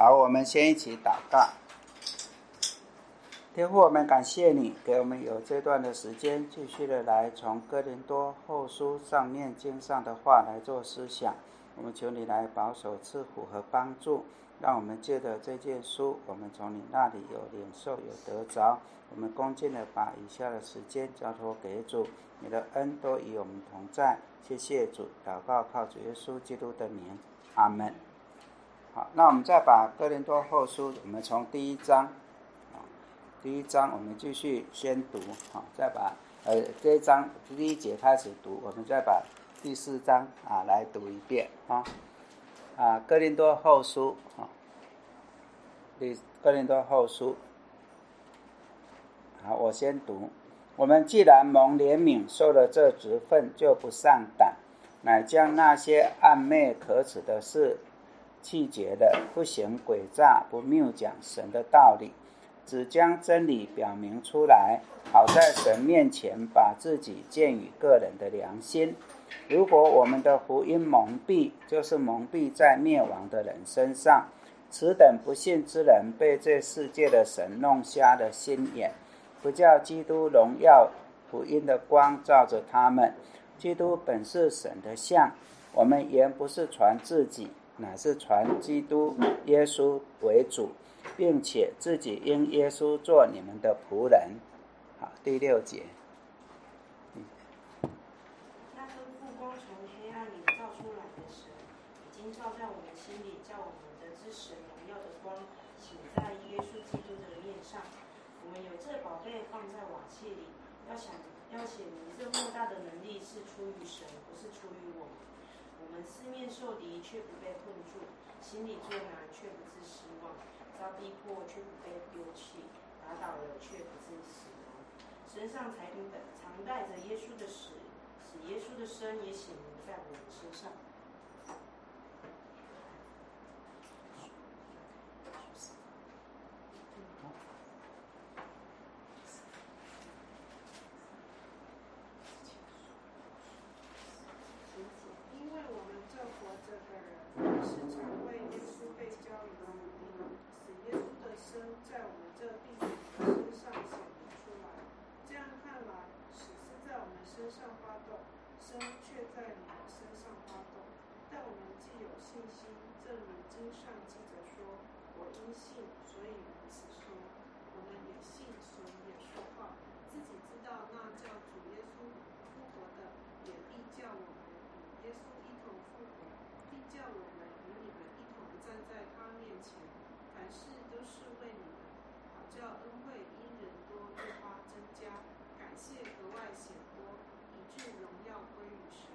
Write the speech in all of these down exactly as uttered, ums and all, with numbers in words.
好，我们先一起祷告。天父，我们感谢你给我们有这段的时间继续的来从哥林多后书上面经上的话来做思想，我们求你来保守赐福和帮助，让我们借着这件书，我们从你那里有领受有得着，我们恭敬的把以下的时间交托给主，你的恩都与我们同在，谢谢主，祷告靠主耶稣基督的名，阿们。好，那我们再把哥林多后书，我们从第一章第一章我们继续先读，好，再把呃这一章第一节开始读，我们再把第四章啊来读一遍啊啊哥林多后书啊，哥林多后书，好，我先读。我们既然蒙怜悯，受了这职分，就不上胆，乃将那些暗昧可耻的事弃绝了，不行诡诈，不谬讲神的道理，只将真理表明出来，好在神面前把自己见与个人的良心。如果我们的福音蒙蔽，就是蒙蔽在灭亡的人身上。此等不信之人被这世界的神弄瞎了心眼，不叫基督荣耀福音的光照着他们。基督本是神的像，我们原不是传自己，乃是传基督耶稣为主，并且自己因耶稣做你们的仆人。好，第六节。 那跟复光从黑暗里照出来的神，已经照在我们心里，叫我们得知神荣耀的光显在耶稣基督的面上。我们有这宝贝放在瓦器里，要想要显明这莫大的能力是出于神，不是出于我们。我们四面受敌，却不被困住；心里作难，却不致失望；遭逼迫，却不被丢弃；打倒了，却不致死亡。身上才常带着耶稣的死，使耶稣的生也显明在我们身上。 因为我们这活着的人，时常为耶稣被交于死地，使耶稣的生在我们这病人的身上显明出来。这样看来，死是在我们身上发动，生却在你们身上发动。但我们既有信心，正如经上记着说：“我因信，所以如此说。”我们也信，所以也说话。自己知道那叫主耶稣复活的，也必叫我们与耶稣一同复活，必叫我们与你们一同站在他面前。凡事都是为你们，好叫恩惠因人多越发增加，感谢格外显多，以致荣耀归于神。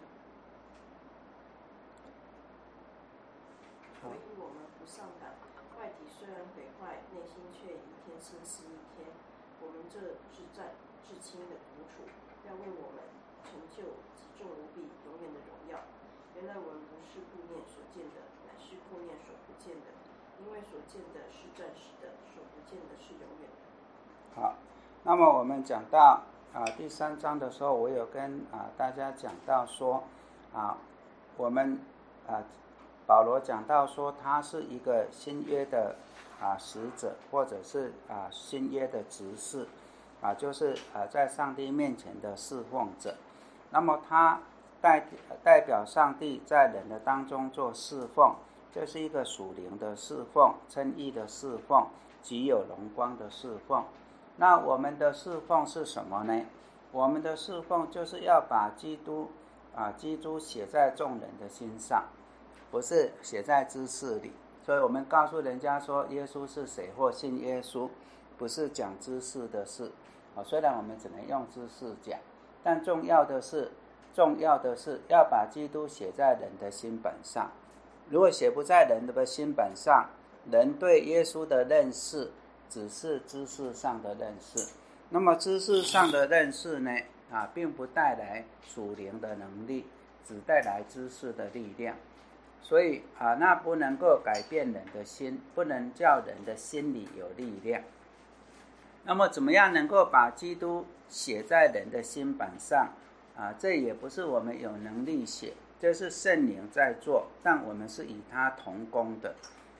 所以我们不上胆，外体虽然毁坏，内心却一天新似一天。我们这至战至亲的苦楚，要为我们成就极重无比、永远的荣耀。原来我们不是顾念所见的，乃是顾念所不见的，因为所见的是暂时的，所不见的是永远的。 好，那么我们讲到啊第三章的时候，我有跟啊大家讲到说啊我们啊保罗讲到说他是一个新约的啊使者，或者是啊新约的执事啊，就是啊在上帝面前的侍奉者。那么他代代表上帝在人的当中做侍奉，这是一个属灵的侍奉，称义的侍奉，极有荣光的侍奉。那我们的侍奉是什么呢？我们的侍奉就是要把基督啊基督写在众人的心上，不是写在知识里。所以我们告诉人家说耶稣是谁，或信耶稣，不是讲知识的事啊。虽然我们只能用知识讲，但重要的是重要的是要把基督写在人的心本上。如果写不在人的心本上，人对耶稣的认识只是知识上的认识，那么知识上的认识呢啊，并不带来属灵的能力，只带来知识的力量。所以啊，那不能够改变人的心，不能叫人的心里有力量。那么怎么样能够把基督写在人的心本上啊？这也不是我们有能力写，这是圣灵在做，但我们是与他同工的。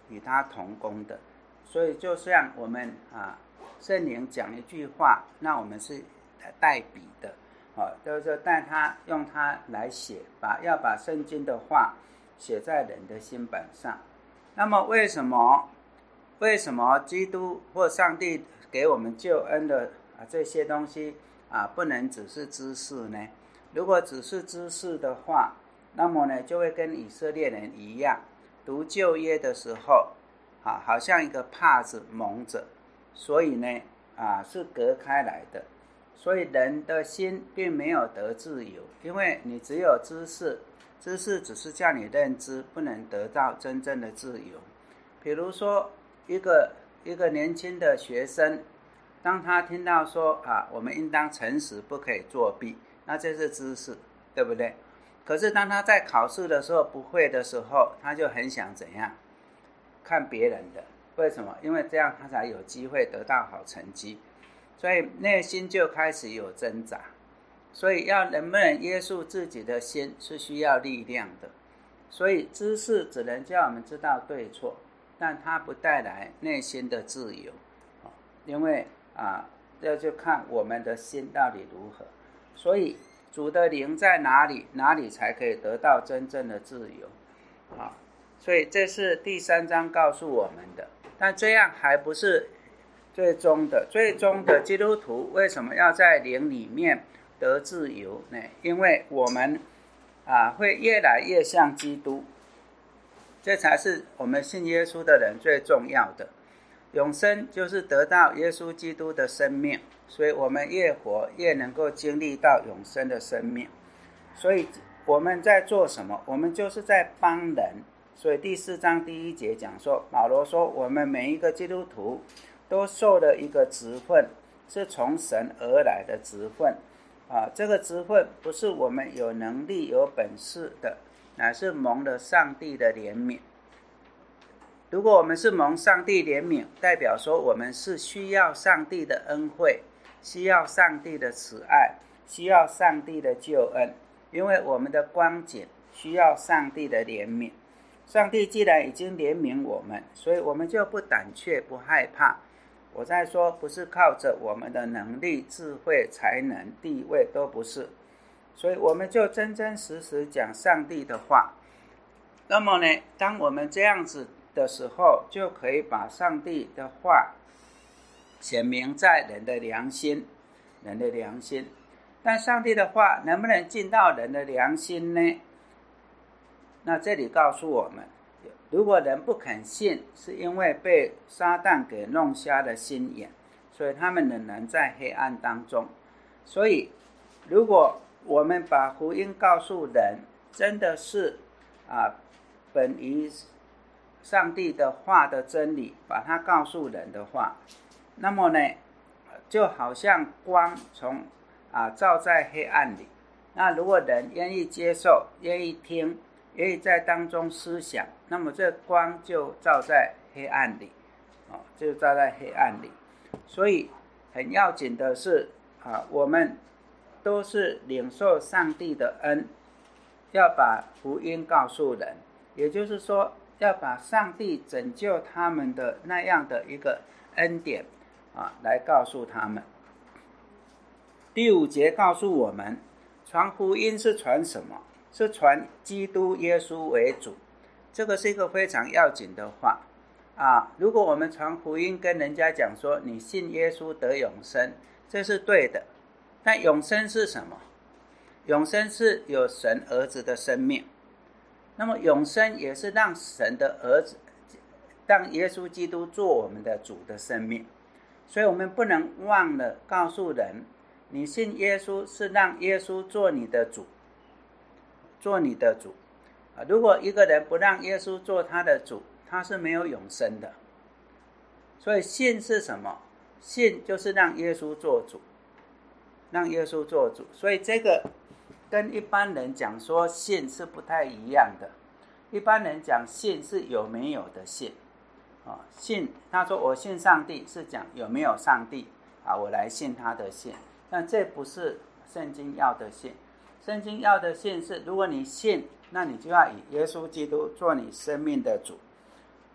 与他同工的。所以就像我们啊，圣灵讲一句话，那我们是代笔的，哦，就是带他用它来写，把要把圣经的话写在人的心本上。那么为什么为什么基督或上帝给我们救恩的啊这些东西啊不能只是知识呢？如果只是知识的话，那么呢就会跟以色列人一样，读旧约的时候啊好像一个帕子蒙着，所以呢啊是隔开来的。所以人的心并没有得自由，因为你只有知识，知识只是叫你认知，不能得到真正的自由。比如说一个一个年轻的学生，当他听到说啊，我们应当诚实，不可以作弊，那这是知识，对不对？可是当他在考试的时候不会的时候，他就很想怎样？看别人的，为什么？因为这样他才有机会得到好成绩。所以内心就开始有挣扎，所以要能不能约束自己的心是需要力量的。所以知识只能叫我们知道对错，但它不带来内心的自由，因为啊，这就看我们的心到底如何。所以主的灵在哪里，哪里才可以得到真正的自由啊？所以这是第三章告诉我们的。但这样还不是最终的，最终的基督徒为什么要在灵里面得自由呢？因为我们啊会越来越像基督，这才是我们信耶稣的人最重要的。永生就是得到耶稣基督的生命，所以我们越活越能够经历到永生的生命。所以我们在做什么？我们就是在帮人。所以第四章第一节讲说，保罗说我们每一个基督徒都受了一个职分，是从神而来的职分啊。这个职分不是我们有能力有本事的，乃是蒙了上帝的怜悯。如果我们是蒙上帝怜悯，代表说我们是需要上帝的恩惠，需要上帝的慈爱，需要上帝的救恩，因为我们的光景需要上帝的怜悯。上帝既然已经怜悯我们，所以我们就不胆怯不害怕。我在说不是靠着我们的能力、智慧、才能、地位，都不是。所以我们就真真实实讲上帝的话。那么呢，当我们这样子的时候，就可以把上帝的话显明在人的良心，人的良心。但上帝的话能不能进到人的良心呢？那这里告诉我们，如果人不肯信，是因为被撒旦给弄瞎了心眼，所以他们仍然在黑暗当中。所以如果我们把福音告诉人，真的是啊，本于上帝的话的真理，把它告诉人的话，那么呢，就好像光从啊照在黑暗里。那如果人愿意接受，愿意听，愿意在当中思想，那么这光就照在黑暗里，哦，就照在黑暗里。所以很要紧的是啊，我们都是领受上帝的恩，要把福音告诉人，也就是说要把上帝拯救他们的那样的一个恩典啊，来告诉他们。第五节告诉我们，传福音是传什么？是传基督耶稣为主。这个是一个非常要紧的话啊！如果我们传福音跟人家讲说你信耶稣得永生，这是对的。但永生是什么？永生是有神儿子的生命。那么永生也是让神的儿子，让耶稣基督做我们的主的生命。所以我们不能忘了告诉人，你信耶稣是让耶稣做你的主，做你的主。如果一个人不让耶稣做他的主，他是没有永生的。所以信是什么？信就是让耶稣做主，让耶稣做主。所以这个跟一般人讲说信是不太一样的。一般人讲信是有没有的信，哦、信他说我信上帝，是讲有没有上帝啊，我来信他的信。但这不是圣经要的信。圣经要的信是，如果你信，那你就要以耶稣基督做你生命的主。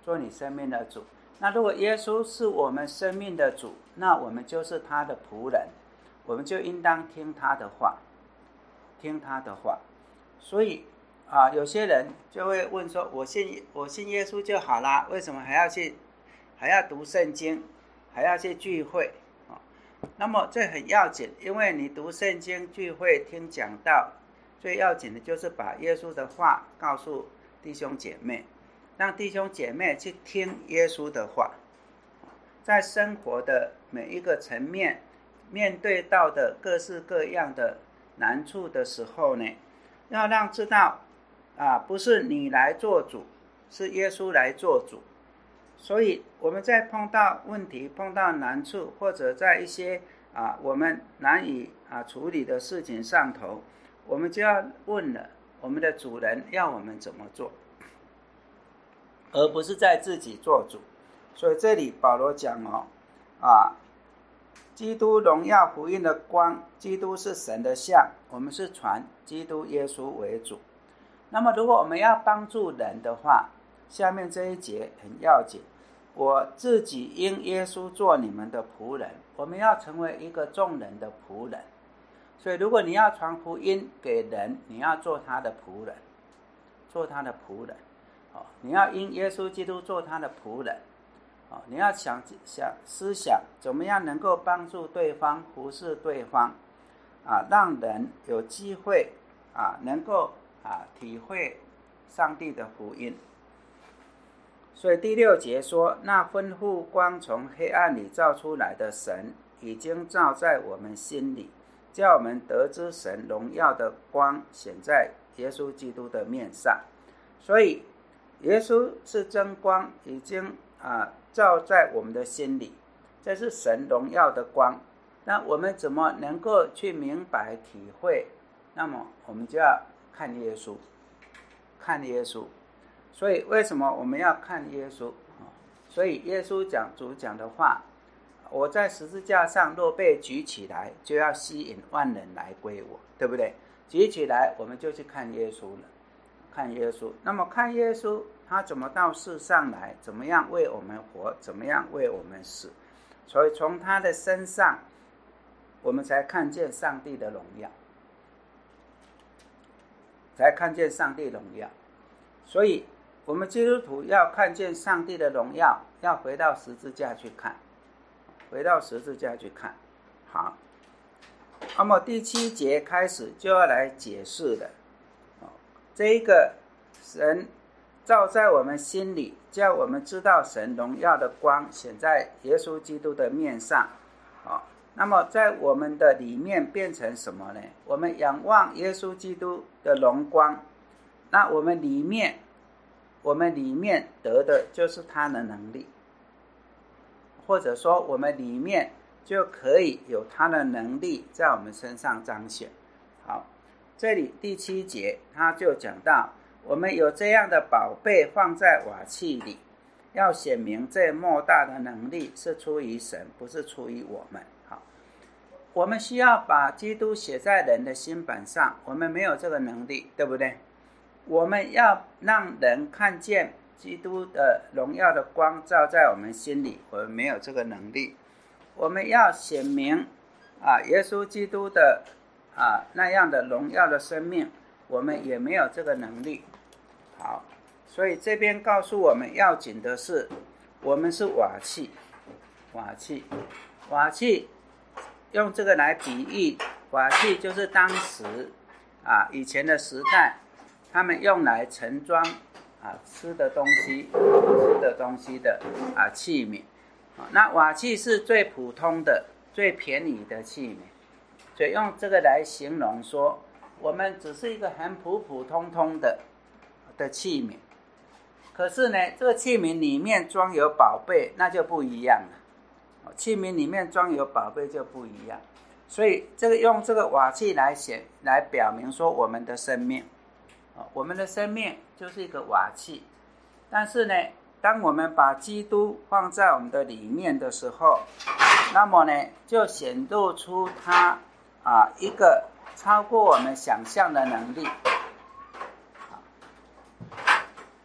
做你生命的主。那如果耶稣是我们生命的主，那我们就是他的仆人，我们就应当听他的话，听他的话。所以啊，有些人就会问说，我信我信耶稣就好啦，为什么还要去还要读圣经，还要去聚会啊？那么这很要紧，因为你读圣经、聚会、听讲道，最要紧的就是把耶稣的话告诉弟兄姐妹，让弟兄姐妹去听耶稣的话。在生活的每一个层面，面对到的各式各样的难处的时候呢，要让知道啊，不是你来做主，是耶稣来做主。所以我们在碰到问题、碰到难处，或者在一些啊我们难以啊处理的事情上头，我们就要问了我们的主人要我们怎么做，而不是在自己做主。所以这里保罗讲哦，啊，基督荣耀福音的光，基督是神的像，我们是传基督耶稣为主。那么如果我们要帮助人的话，下面这一节很要紧，我自己因耶稣做你们的仆人，我们要成为一个众人的仆人。所以如果你要传福音给人，你要做他的仆人，做他的仆人、哦、你要因耶稣基督做他的仆人、哦、你要想想思想怎么样能够帮助对方，服侍对方、啊、让人有机会、啊、能够、啊、体会上帝的福音。所以第六节说，那吩咐光从黑暗里照出来的神，已经照在我们心里，叫我们得知神荣耀的光显在耶稣基督的面上。所以耶稣是真光，已经、啊、照在我们的心里，这是神荣耀的光。那我们怎么能够去明白体会？那么我们就要看耶稣，看耶稣。所以为什么我们要看耶稣？所以耶稣讲主讲的话，我在十字架上若被举起来，就要吸引万人来归我，对不对？举起来我们就去看耶稣了，看耶稣。那么看耶稣他怎么到世上来，怎么样为我们活，怎么样为我们死。所以从他的身上我们才看见上帝的荣耀，才看见上帝荣耀。所以我们基督徒要看见上帝的荣耀，要回到十字架去看，回到十字架去看。好，那么第七节开始就要来解释了。这一个神照在我们心里，叫我们知道神荣耀的光显在耶稣基督的面上。好，那么在我们的里面变成什么呢？我们仰望耶稣基督的荣光，那我们里面我们里面得的就是他的能力，或者说我们里面就可以有他的能力在我们身上彰显。好，这里第七节他就讲到，我们有这样的宝贝放在瓦器里，要显明这莫大的能力是出于神，不是出于我们。好，我们需要把基督写在人的心本上，我们没有这个能力，对不对？我们要让人看见基督的荣耀的光照在我们心里，我们没有这个能力。我们要显明啊，耶稣基督的啊那样的荣耀的生命，我们也没有这个能力。好，所以这边告诉我们要紧的是，我们是瓦器，瓦器，瓦器，用这个来比喻，瓦器就是当时啊以前的时代，他们用来盛装啊吃的东西、吃的东西的啊器皿。那瓦器是最普通的、最便宜的器皿，所以用这个来形容说，我们只是一个很普普通通的的器皿。可是呢，这个器皿里面装有宝贝，那就不一样了。器皿里面装有宝贝就不一样，所以这个用这个瓦器来显来表明说，我们的生命，我们的生命就是一个瓦器。但是呢，当我们把基督放在我们的里面的时候，那么呢，就显露出他啊一个超过我们想象的能力。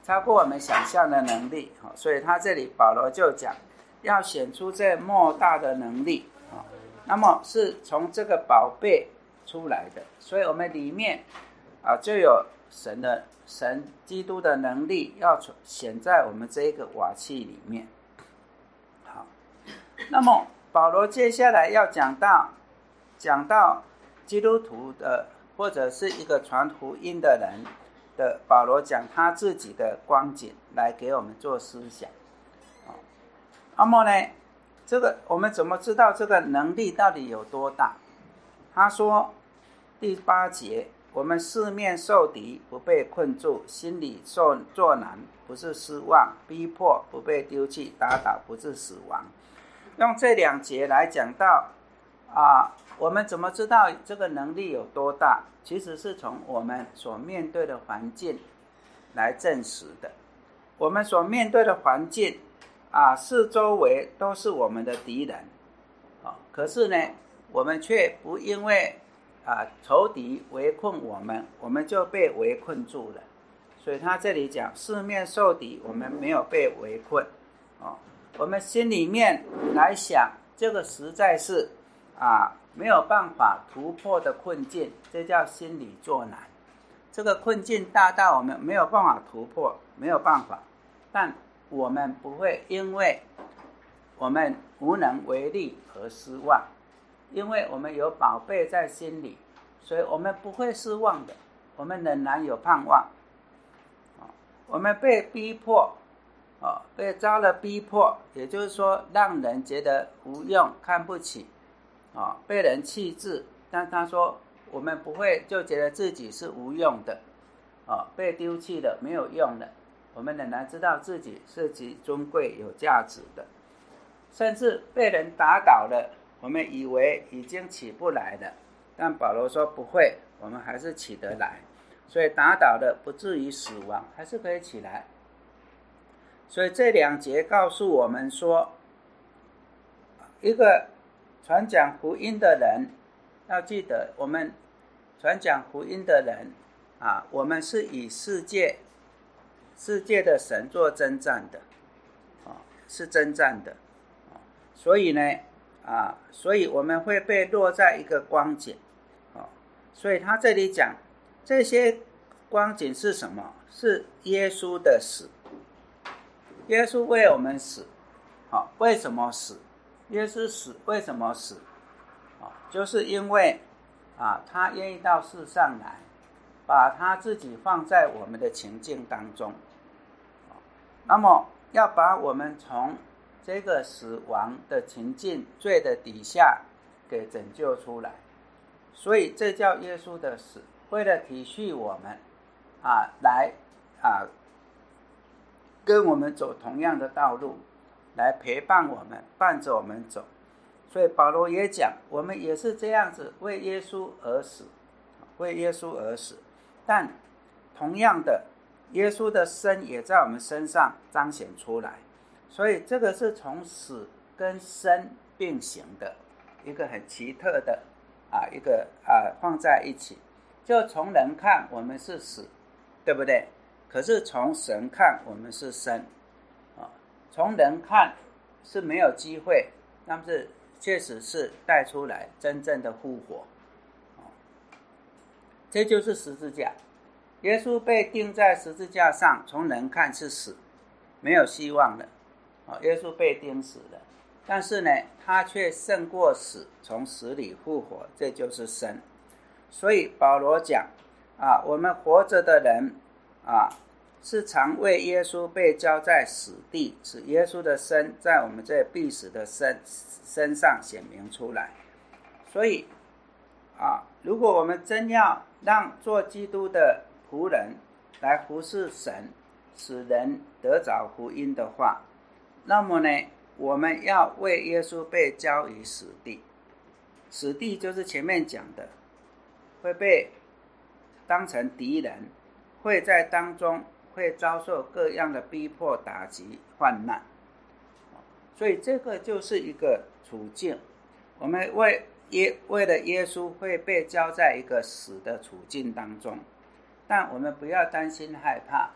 超过我们想象的能力。所以他这里保罗就讲要显出这莫大的能力，那么是从这个宝贝出来的，所以我们里面啊就有神的神基督的能力要显在我们这一个瓦器里面。好，那么保罗接下来要讲到讲到基督徒的或者是一个传福音的人的，保罗讲他自己的光景来给我们做思想。那么呢，这个我们怎么知道这个能力到底有多大？他说第八节，我们四面受敌，不被困住，心里受作难，不是失望，逼迫，不被丢弃，打倒，不是死亡。用这两节来讲到啊，我们怎么知道这个能力有多大？其实是从我们所面对的环境来证实的。我们所面对的环境啊，四周围都是我们的敌人，啊，可是呢，我们却不因为啊仇敌围困我们，我们就被围困住了。所以他这里讲四面受敌，我们没有被围困，啊，我们心里面来想，这个实在是啊没有办法突破的困境，这叫心理作难。这个困境大到我们没有办法突破，没有办法，但我们不会因为我们无能为力而失望，因为我们有宝贝在心里，所以我们不会失望的，我们仍然有盼望。我们被逼迫，被遭了逼迫，也就是说让人觉得无用，看不起，被人弃置，但他说我们不会就觉得自己是无用的，被丢弃了，没有用的，我们仍然知道自己是极尊贵有价值的。甚至被人打倒了，我们以为已经起不来了，但保罗说不会，我们还是起得来，所以打倒了不至于死亡，还是可以起来。所以这两节告诉我们说，一个传讲福音的人要记得，我们传讲福音的人啊，我们是以世界世界的神做征战的，啊，是征战的，啊，所以呢，啊，所以我们会被落在一个光景，啊，所以他这里讲这些光景是什么？是耶稣的死。耶稣为我们死，啊，为什么死？耶稣死为什么死？啊，就是因为啊，他愿意到世上来，把他自己放在我们的情境当中，那么要把我们从这个死亡的情境、罪的底下给拯救出来，所以这叫耶稣的死，为了体恤我们啊，来啊跟我们走同样的道路，来陪伴我们，伴着我们走。所以保罗也讲，我们也是这样子为耶稣而死，为耶稣而死。但同样的，耶稣的生也在我们身上彰显出来，所以这个是从死跟生并行的一个很奇特的啊，一个啊放在一起。就从人看我们是死，对不对？可是从神看我们是生，啊，从人看是没有机会，但是确实是带出来真正的复活，这就是十字架。耶稣被钉在十字架上，从人看是死，没有希望了，耶稣被钉死了，但是呢，他却胜过死，从死里复活，这就是生。所以保罗讲啊，我们活着的人啊，是常为耶稣被交在死地，使耶稣的生在我们这必死的身身上显明出来。所以啊，如果我们真要让做基督的仆人来服侍神，使人得着福音的话，那么呢，我们要为耶稣被交于死地。死地就是前面讲的，会被当成敌人，会在当中会遭受各样的逼迫、打击、患难。所以这个就是一个处境，我们为耶为了耶稣会被交在一个死的处境当中，但我们不要担心害怕，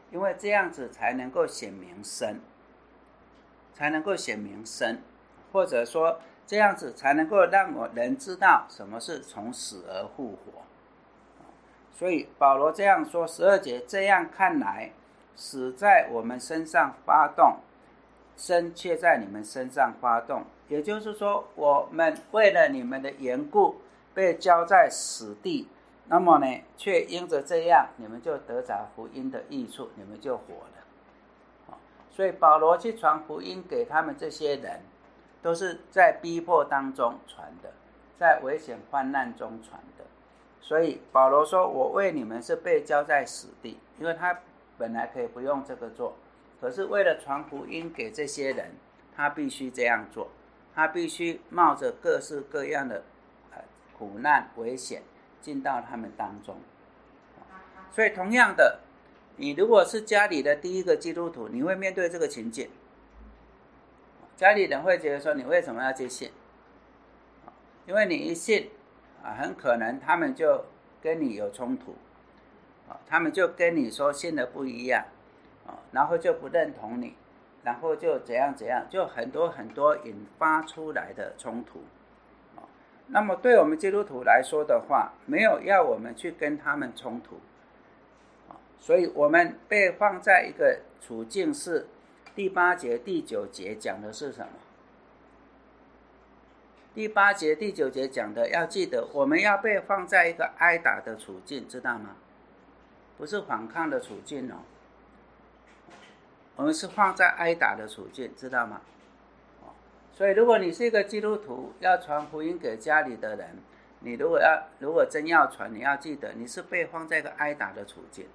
因为这样子才能够显明生，才能够显明生，或者说这样子才能够让我人知道什么是从死而复活。所以保罗这样说，十二节，这样看来，死在我们身上发动，生却在你们身上发动。也就是说，我们为了你们的缘故被交在死地，那么呢，却因着这样，你们就得着福音的益处，你们就活了。所以保罗去传福音给他们这些人，都是在逼迫当中传的，在危险患难中传的。所以保罗说，我为你们是被交在死地，因为他本来可以不用这个做，可是为了传福音给这些人，他必须这样做，他必须冒着各式各样的苦难危险进到他们当中。所以同样的，你如果是家里的第一个基督徒，你会面对这个情景，家里人会觉得说，你为什么要去信？因为你一信啊，很可能他们就跟你有冲突，啊，他们就跟你说信的不一样，啊，然后就不认同你，然后就怎样怎样，就很多很多引发出来的冲突。啊，那么对我们基督徒来说的话，没有要我们去跟他们冲突，啊，所以我们被放在一个处境是第八节、第九节讲的是什么？第八节、第九节讲的，要记得我们要被放在一个挨打的处境，知道吗？不是反抗的处境哦，我们是放在挨打的处境，知道吗？所以如果你是一个基督徒，要传福音给家里的人，你如果要如果真要传，你要记得你是被放在一个挨打的处境，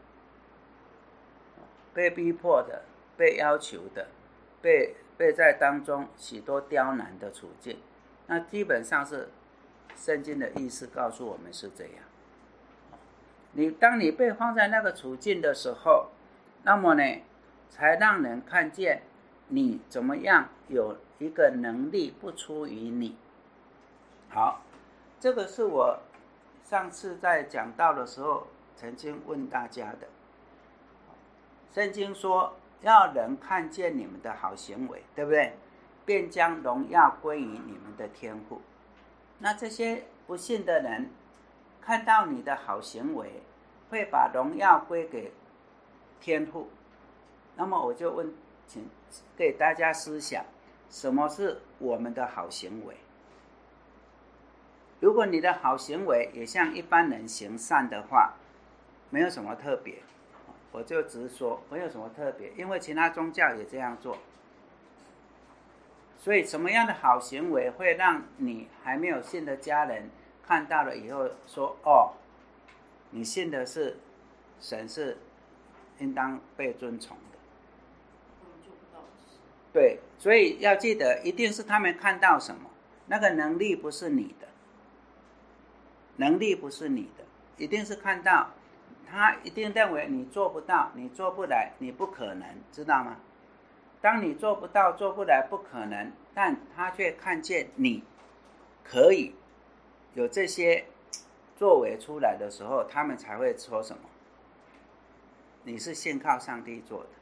被逼迫的，被要求的，被被在当中许多刁难的处境。那基本上是圣经的意思告诉我们是这样。你当你被放在那个处境的时候，那么呢，才让人看见你怎么样有一个能力不出于你。好，这个是我上次在讲道的时候曾经问大家的。圣经说要人看见你们的好行为，对不对？便将荣耀归于你们的天父。那这些不信的人看到你的好行为，会把荣耀归给天父。那么我就问，请给大家思想，什么是我们的好行为？如果你的好行为也像一般人行善的话，没有什么特别，我就直说没有什么特别，因为其他宗教也这样做。所以什么样的好行为会让你还没有信的家人看到了以后说，哦，你信的是神，是应当被尊崇的？对，所以要记得，一定是他们看到什么，那个能力不是你的，能力不是你的，一定是看到他一定认为你做不到，你做不来，你不可能，知道吗？当你做不到、做不来、不可能，但他却看见你可以有这些作为出来的时候，他们才会说什么？你是信靠上帝做的。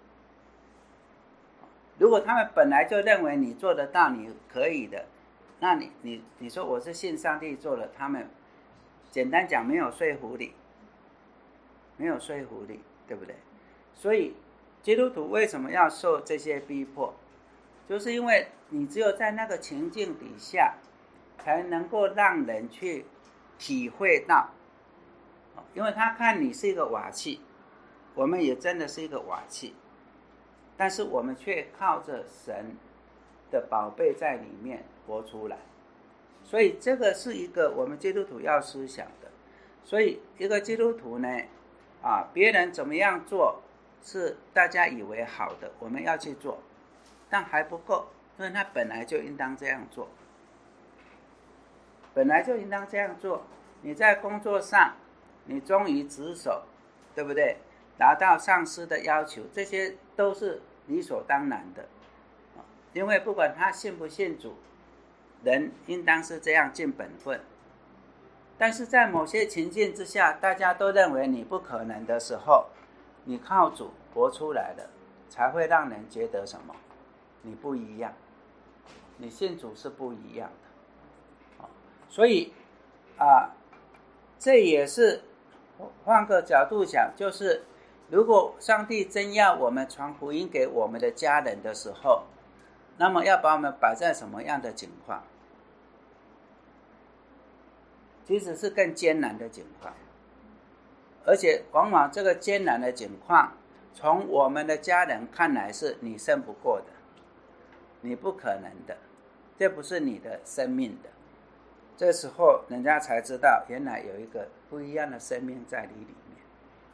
如果他们本来就认为你做得到，你可以的，那你你你说我是信上帝做的，他们简单讲没有说服力，没有说服力，对不对？所以基督徒为什么要受这些逼迫？就是因为你只有在那个情境底下，才能够让人去体会到，因为他看你是一个瓦器，我们也真的是一个瓦器，但是我们却靠着神的宝贝在里面活出来，所以这个是一个我们基督徒要思想的。所以一个基督徒呢，啊，别人怎么样做是大家以为好的，我们要去做，但还不够，因为他本来就应当这样做，本来就应当这样做。你在工作上，你忠于职守，对不对？达到上司的要求，这些都是理所当然的。因为不管他信不信主，人应当是这样尽本分。但是在某些情境之下，大家都认为你不可能的时候，你靠主活出来了，才会让人觉得什么？你不一样，你信主是不一样的。所以啊，这也是换个角度想，就是如果上帝真要我们传福音给我们的家人的时候，那么要把我们摆在什么样的情况？其实是更艰难的情况，而且往往这个艰难的情况，从我们的家人看来是你胜不过的，你不可能的，这不是你的生命的。这时候人家才知道，原来有一个不一样的生命在你里面。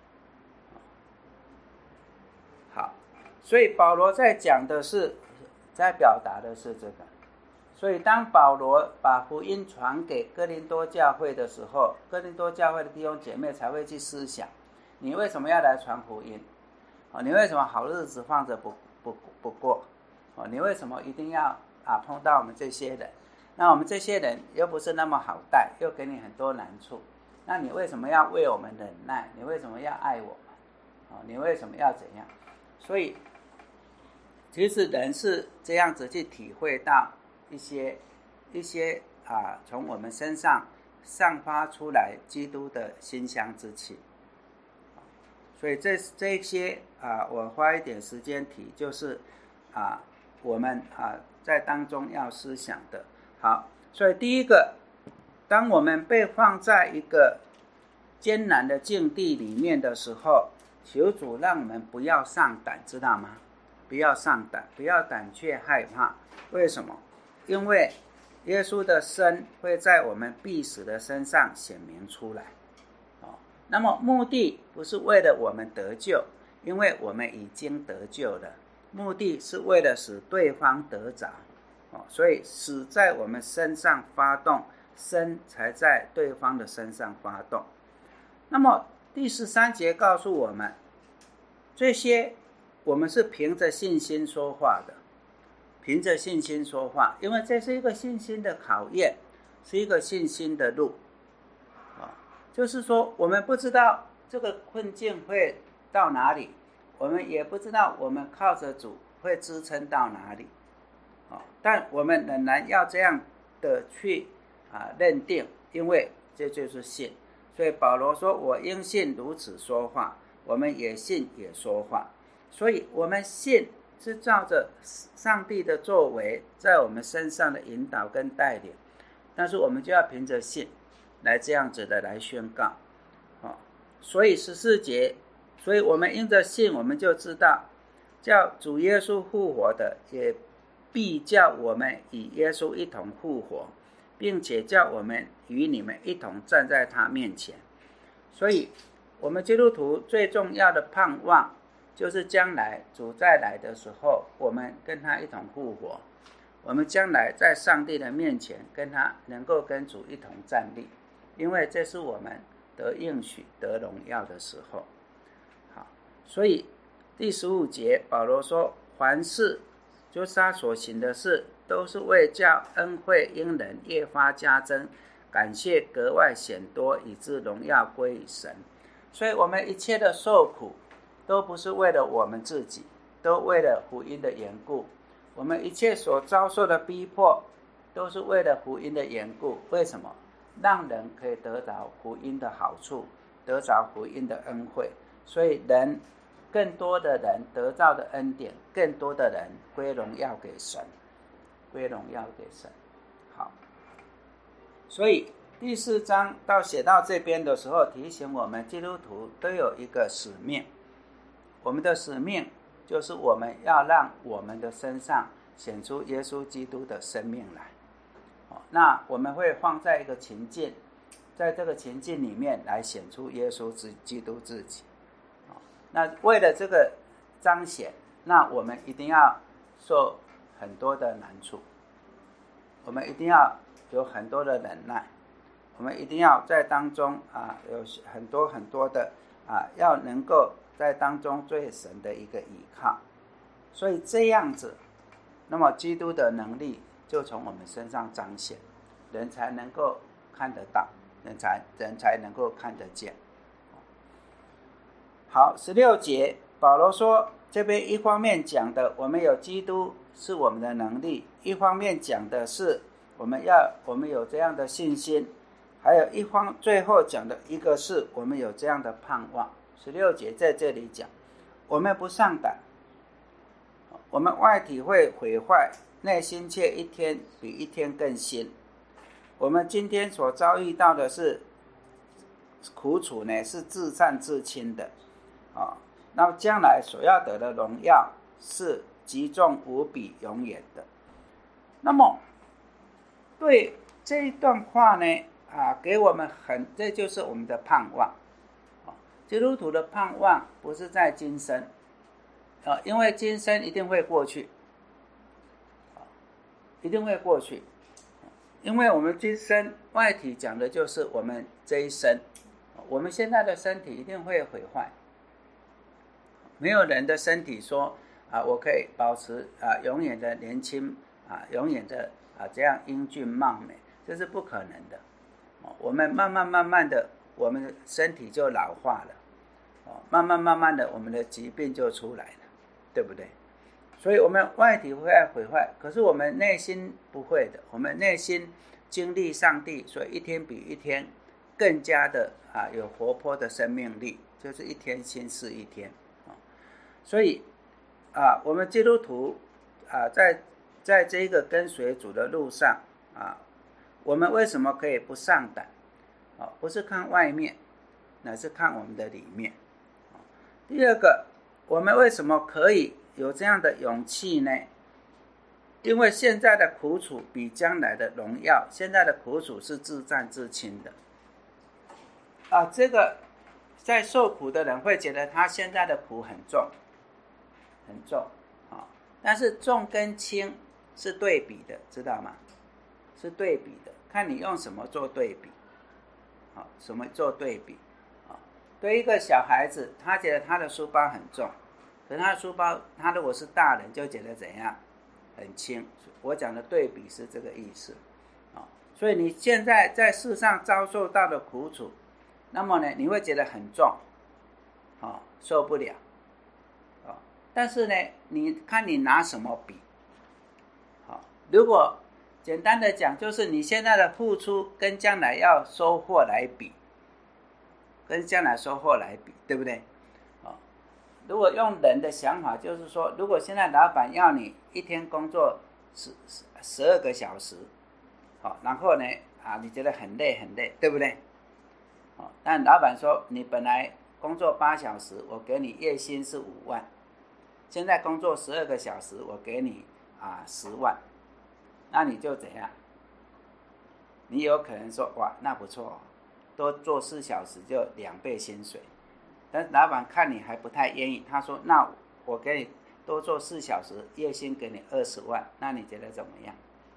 好，所以保罗在讲的是，在表达的是这个。所以当保罗把福音传给哥林多教会的时候，哥林多教会的弟兄姐妹才会去思想，你为什么要来传福音？你为什么好日子放着不不不过？你为什么一定要啊碰到我们这些人？那我们这些人又不是那么好带，又给你很多难处，那你为什么要为我们忍耐？你为什么要爱我们？你为什么要怎样？所以其实人是这样子去体会到一些一些啊，从我们身上散发出来基督的馨香之气。所以这这些啊，我花一点时间提，就是啊，我们啊在当中要思想的。好，所以第一个，当我们被放在一个艰难的境地里面的时候，求主让我们不要上胆，知道吗？不要上胆，不要胆怯害怕。为什么？因为耶稣的生会在我们必死的身上显明出来。哦，那么目的不是为了我们得救，因为我们已经得救了，目的是为了使对方得着。哦，所以死在我们身上发动，生才在对方的身上发动。那么第十三节告诉我们，这些我们是凭着信心说话的，凭着信心说话，因为这是一个信心的考验，是一个信心的路。哦，就是说我们不知道这个困境会到哪里，我们也不知道我们靠着主会支撑到哪里。哦，但我们仍然要这样的去啊认定，因为这就是信。所以保罗说，我因信如此说话，我们也信也说话。所以我们信是照着上帝的作为在我们身上的引导跟带领，但是我们就要凭着信来这样子的来宣告。哦，所以十四节，所以我们因着信，我们就知道叫主耶稣复活的，也必叫我们与耶稣一同复活，并且叫我们与你们一同站在他面前。所以我们基督徒最重要的盼望，就是将来主再来的时候，我们跟他一同复活，我们将来在上帝的面前跟他能够跟主一同站立，因为这是我们得应许得荣耀的时候。好，所以第十五节保罗说，凡事就是他所行的事，都是为叫恩惠因人越发加增，感谢格外显多，以致荣耀归于神。所以我们一切的受苦都不是为了我们自己，都为了福音的缘故。我们一切所遭受的逼迫都是为了福音的缘故。为什么？让人可以得着福音的好处，得着福音的恩惠。所以人更多的人得到的恩典，更多的人归荣耀给神，归荣耀给神。好，所以第四章到写到这边的时候，提醒我们基督徒都有一个使命。我们的使命就是我们要让我们的身上显出耶稣基督的生命来。那我们会放在一个情境，在这个情境里面来显出耶稣基督自己。那为了这个彰显，那我们一定要受很多的难处，我们一定要有很多的忍耐，我们一定要在当中啊有很多很多的啊要能够在当中对神的一个依靠。所以这样子，那么基督的能力就从我们身上彰显，人才能够看得到，人才人才能够看得见。好，十六节， 保罗说这边一方面讲的我们有基督是我们的能力，一方面讲的是我们要我们有这样的信心，还有一方最后讲的一个是我们有这样的盼望。十六节在这里讲我们不上胆，我们外体会毁坏，内心却一天比一天更新。我们今天所遭遇到的是苦楚呢，是自战自亲的啊。那么将来所要得的荣耀是极重无比永远的。那么对这一段话呢啊，给我们很，这就是我们的盼望。基督徒的盼望不是在今生啊，因为今生一定会过去，一定会过去。因为我们今生外体讲的就是我们这一生，我们现在的身体一定会毁坏。没有人的身体说啊，我可以保持啊永远的年轻啊，永远的啊这样英俊貌美，这是不可能的。我们慢慢慢慢的，我们的身体就老化了，慢慢慢慢的，我们的疾病就出来了，对不对？所以我们外体会毁坏，可是我们内心不会的，我们内心经历上帝，所以一天比一天更加的啊有活泼的生命力，就是一天新似一天。所以啊，我们基督徒啊，在在这个跟随主的路上啊，我们为什么可以不上胆？啊，不是看外面，乃是看我们的里面。第二个，我们为什么可以有这样的勇气呢？因为现在的苦楚比将来的荣耀，现在的苦楚是自战自亲的。啊，这个在受苦的人会觉得他现在的苦很重。很重啊，但是重跟轻是对比的，知道吗？是对比的，看你用什么做对比，啊，什么做对比啊？对一个小孩子，他觉得他的书包很重，可是他的书包，他如果是大人就觉得怎样？很轻。我讲的对比是这个意思啊。所以你现在在世上遭受到的苦楚，那么呢，你会觉得很重，啊，受不了。但是呢，你看你拿什么比？好，如果简单的讲，就是你现在的付出跟将来要收获来比，跟将来收获来比，对不对？哦，如果用人的想法，就是说，如果现在老板要你一天工作十十二个小时，好，然后呢，啊，你觉得很累很累，对不对？哦，但老板说你本来工作八小时，我给你月薪是五万。现在工作十二个小时，我给你啊十万，那你就怎样？你有可能说哇，那不错，多做四小时就两倍薪水。但老板看你还不太愿意，他说那我给你多做四小时，月薪给你二十万，那你觉得怎么样？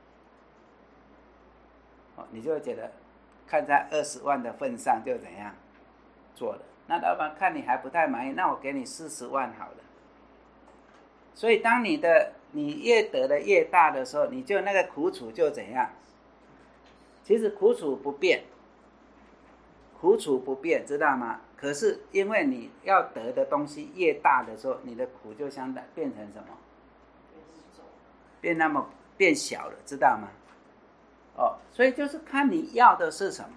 哦，你就觉得看在二十万的份上就怎样做了。那老板看你还不太满意，那我给你四十万好了。所以当你的你越得的越大的时候，你就那个苦楚就怎样？其实苦楚不变，苦楚不变，知道吗？可是因为你要得的东西越大的时候，你的苦就相当变成什么？变那么变小了，知道吗？哦，所以就是看你要的是什么。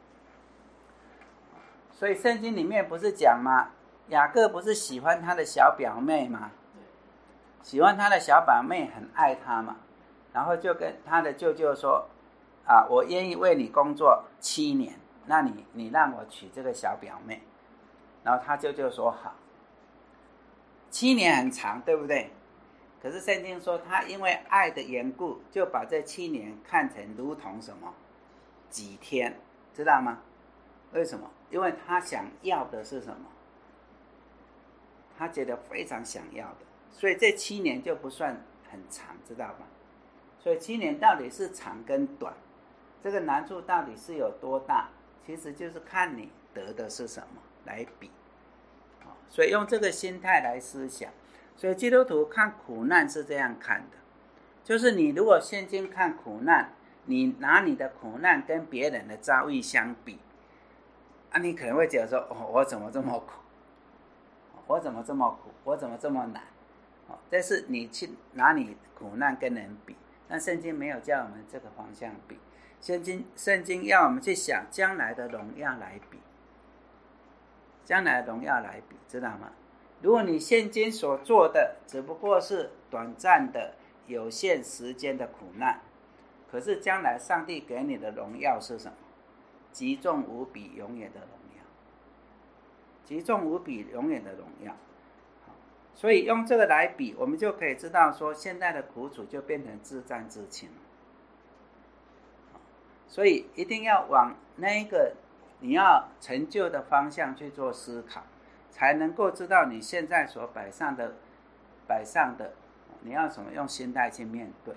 所以圣经里面不是讲吗？雅各不是喜欢他的小表妹吗？喜欢他的小表妹，很爱他嘛，然后就跟他的舅舅说啊，我愿意为你工作七年，那你你让我娶这个小表妹。然后他舅舅说好。七年很长，对不对？可是圣经说他因为爱的缘故，就把这七年看成如同什么？几天，知道吗？为什么？因为他想要的是什么？他觉得非常想要的，所以这七年就不算很长，知道吗？所以七年到底是长跟短，这个难处到底是有多大，其实就是看你得的是什么来比。所以用这个心态来思想，所以基督徒看苦难是这样看的，就是你如果现今看苦难，你拿你的苦难跟别人的遭遇相比啊，你可能会觉得说哦，我怎么这么苦？ 我怎么这么苦？我怎么这么难？哦，这是你去拿你苦难跟人比，但圣经没有叫我们这个方向比。圣经圣经要我们去想将来的荣耀来比，将来的荣耀来比，知道吗？如果你现今所做的只不过是短暂的有限时间的苦难，可是将来上帝给你的荣耀是什么？极重无比永远的荣耀，极重无比永远的荣耀。所以用这个来比，我们就可以知道说现在的苦楚就变成自战自清了。所以一定要往那一个你要成就的方向去做思考，才能够知道你现在所摆上的摆上的你要怎么用心态去面对。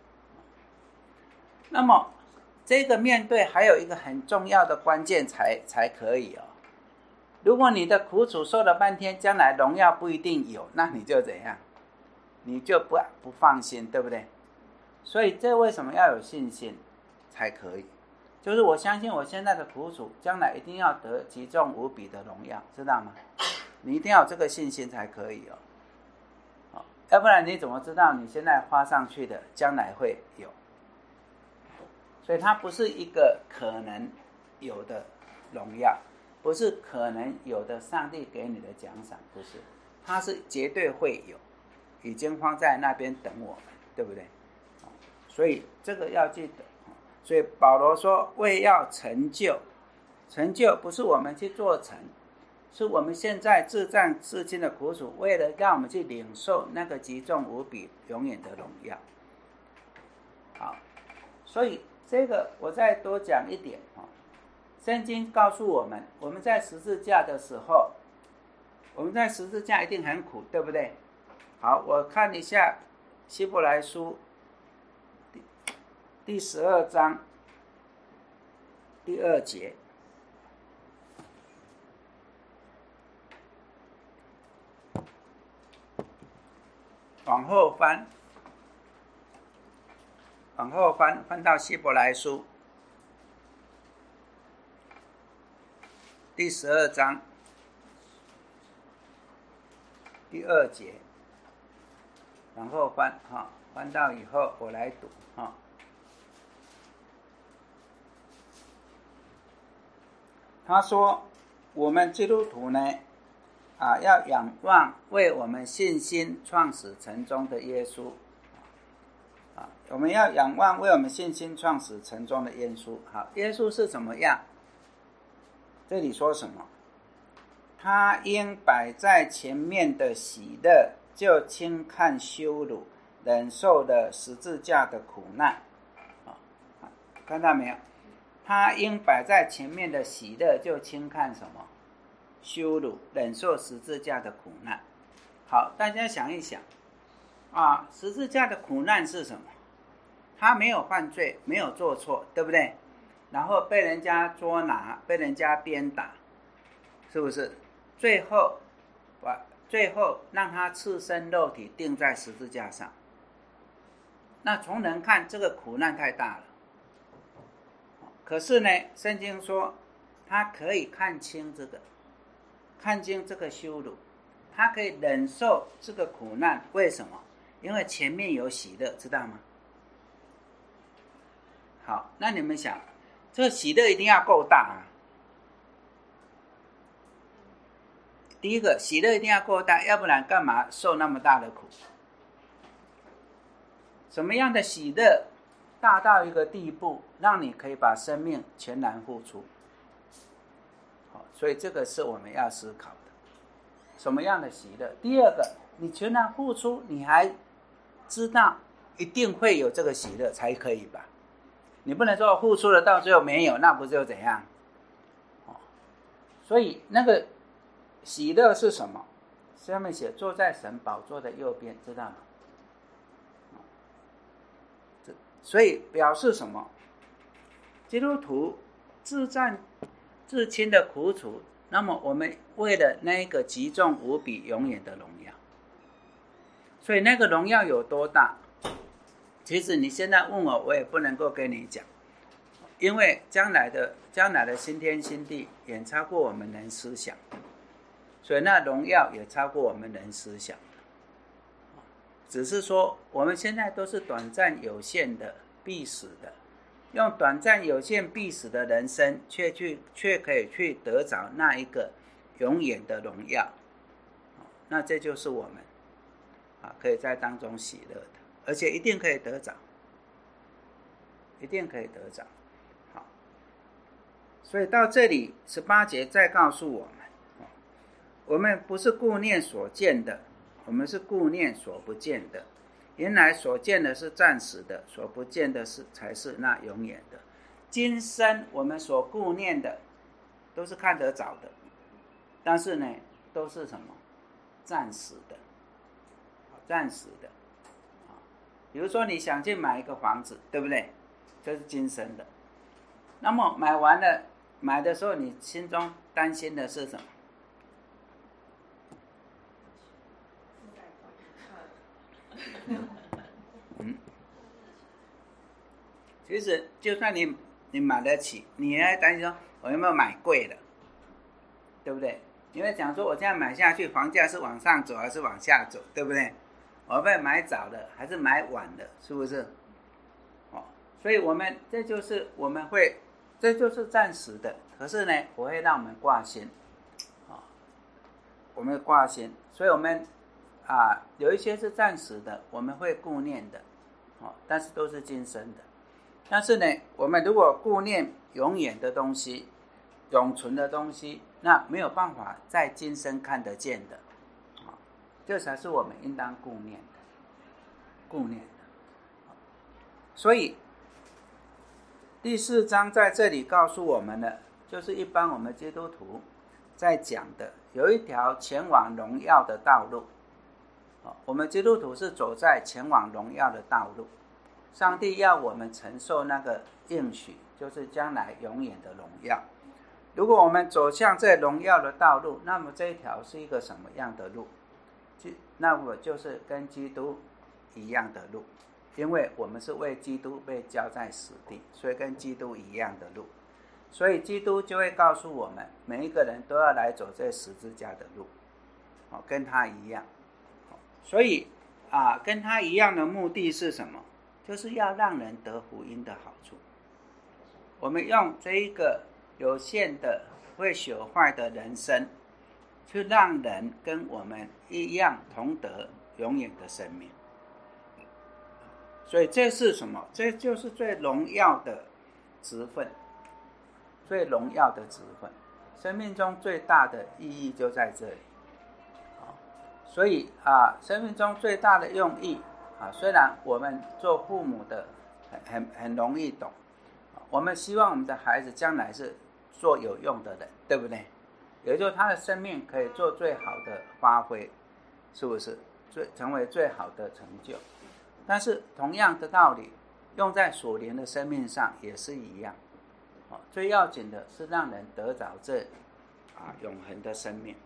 那么这个面对还有一个很重要的关键才才可以哦。如果你的苦楚受了半天，将来荣耀不一定有，那你就怎样？你就不不放心，对不对？所以这为什么要有信心才可以？就是我相信我现在的苦楚，将来一定要得极重无比的荣耀，知道吗？你一定要有这个信心才可以哦。哦，要不然你怎么知道你现在花上去的将来会有？所以它不是一个可能有的荣耀，不是可能有的上帝给你的奖赏，不是，它是绝对会有，已经放在那边等我们，对不对？所以这个要记得。所以保罗说为要成就，成就不是我们去做成，是我们现在自战自清的苦楚，为了让我们去领受那个极重无比永远的荣耀。好，所以这个我再多讲一点。圣经告诉我们，我们在十字架的时候，我们在十字架一定很苦，对不对？好，我看一下希伯来书第十二章第二节，往后翻，往后翻，翻到希伯来书第十二章第二节，往后翻哈，翻到以后我来读哈。他说我们基督徒呢啊，要仰望为我们信心创始成终的耶稣啊，我们要仰望为我们信心创始成终的耶稣。好，耶稣是怎么样？这里说什么？他因摆在前面的喜乐，就轻看羞辱，忍受了十字架的苦难。看到没有？他因摆在前面的喜乐，就轻看什么？羞辱，忍受十字架的苦难。好，大家想一想啊，十字架的苦难是什么？他没有犯罪，没有做错，对不对？然后被人家捉拿，被人家鞭打，是不是？最后把最后让他赤身肉体钉在十字架上。那从人看，这个苦难太大了。可是呢，圣经说他可以看清这个，看清这个羞辱，他可以忍受这个苦难。为什么？因为前面有喜乐，知道吗？好，那你们想，这个喜乐一定要够大啊。第一个，喜乐一定要够大，要不然干嘛受那么大的苦？什么样的喜乐大到一个地步，让你可以把生命全然付出？好，所以这个是我们要思考的。什么样的喜乐？第二个，你全然付出，你还知道一定会有这个喜乐才可以吧？你不能说付出了到最后没有，那不就怎样？所以那个喜乐是什么？下面写坐在神宝座的右边，知道吗？所以表示什么？基督徒自战自清的苦楚，那么我们为了那个极重无比永远的荣耀，所以那个荣耀有多大？其实你现在问我，我也不能够跟你讲，因为将来的将来的新天新地远超过我们能思想， 所以那荣耀也超过我们人思想。只是说我们现在都是短暂有限的必死的，用短暂有限必死的人生，却去却可以去得着那一个永远的荣耀。那这就是我们啊，可以在当中喜乐的，而且一定可以得着，一定可以得着。好，所以到这里十八节再告诉我们，我们不是顾念所见的，我们是顾念所不见的。原来所见的是暂时的，所不见的是才是那永远的。今生我们所顾念的都是看得着的，但是呢，都是什么？暂时的，暂时的。比如说你想去买一个房子，对不对？这是今生的。那么买完了，买的时候你心中担心的是什么？嗯，其实就算你你买得起，你也会担心说我有没有买贵了，对不对？你会想说我这样买下去，房价是往上走还是往下走，对不对？我会买早的还是买晚的，是不是？哦，所以我们这就是我们会，这就是暂时的，可是呢，不会让我们挂心，哦，我们挂心，所以我们啊有一些是暂时的，我们会顾念的，哦，但是都是今生的。但是呢，我们如果顾念永远的东西、永存的东西，那没有办法在今生看得见的，哦，这才是我们应当顾念的，顾念的。所以第四章在这里告诉我们的，就是一般我们基督徒在讲的，有一条前往荣耀的道路。我们基督徒是走在前往荣耀的道路，上帝要我们承受那个应许，就是将来永远的荣耀。如果我们走向这荣耀的道路，那么这一条是一个什么样的路？那么就是跟基督一样的路，因为我们是为基督被交在死地，所以跟基督一样的路。所以基督就会告诉我们，每一个人都要来走这十字架的路，跟他一样。所以啊，跟他一样的目的是什么？就是要让人得福音的好处。我们用这一个有限的会朽坏的人生，去让人跟我们一样同得永远的生命。所以这是什么？这就是最荣耀的职分，最荣耀的职分。生命中最大的意义就在这里。所以啊，生命中最大的用意啊，虽然我们做父母的很很很容易懂，我们希望我们的孩子将来是做有用的人，对不对？也就是他的生命可以做最好的发挥，是不是？最成为最好的成就。但是同样的道理，用在属灵的生命上也是一样。最要紧的是让人得着这啊永恒的生命。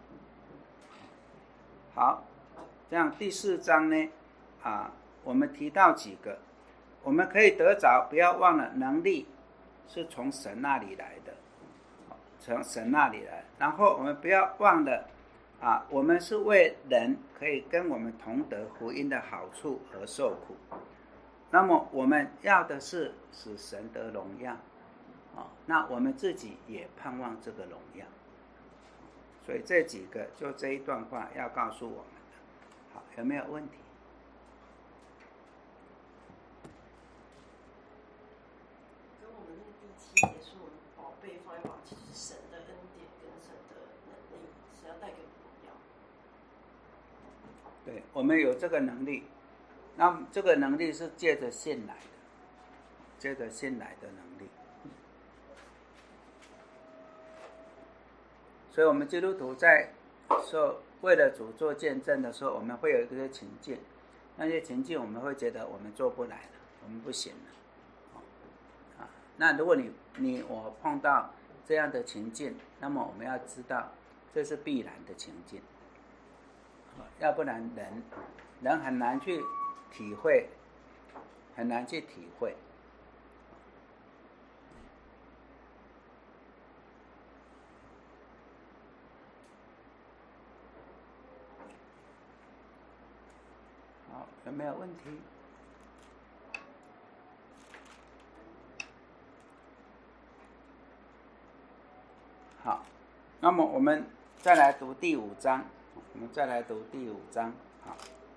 好，这样第四章呢，啊，我们提到几个，我们可以得着，不要忘了能力是从神那里来的，从神那里来。然后我们不要忘了，啊，我们是为人可以跟我们同得福音的好处而受苦。那么我们要的是使神得荣耀，啊，那我们自己也盼望这个荣耀。所以这几个就这一段话要告诉我们的。好，有没有问题？ 跟我们那个第七节说我们宝贝放在旁边，其实神的恩典跟神的能力是要带给我们荣耀。 对，我们有这个能力，那这个能力是借着信来的，借着信来的能力。所以我们基督徒在说为了主做见证的时候，我们会有一些情境，那些情境我们会觉得我们做不来了，我们不行了，啊，那如果你你我碰到这样的情境，那么我们要知道这是必然的情境，要不然人人很难去体会，很难去体会。 没有问题？好，那么我们再来读第五章，我们再来读第五章。好，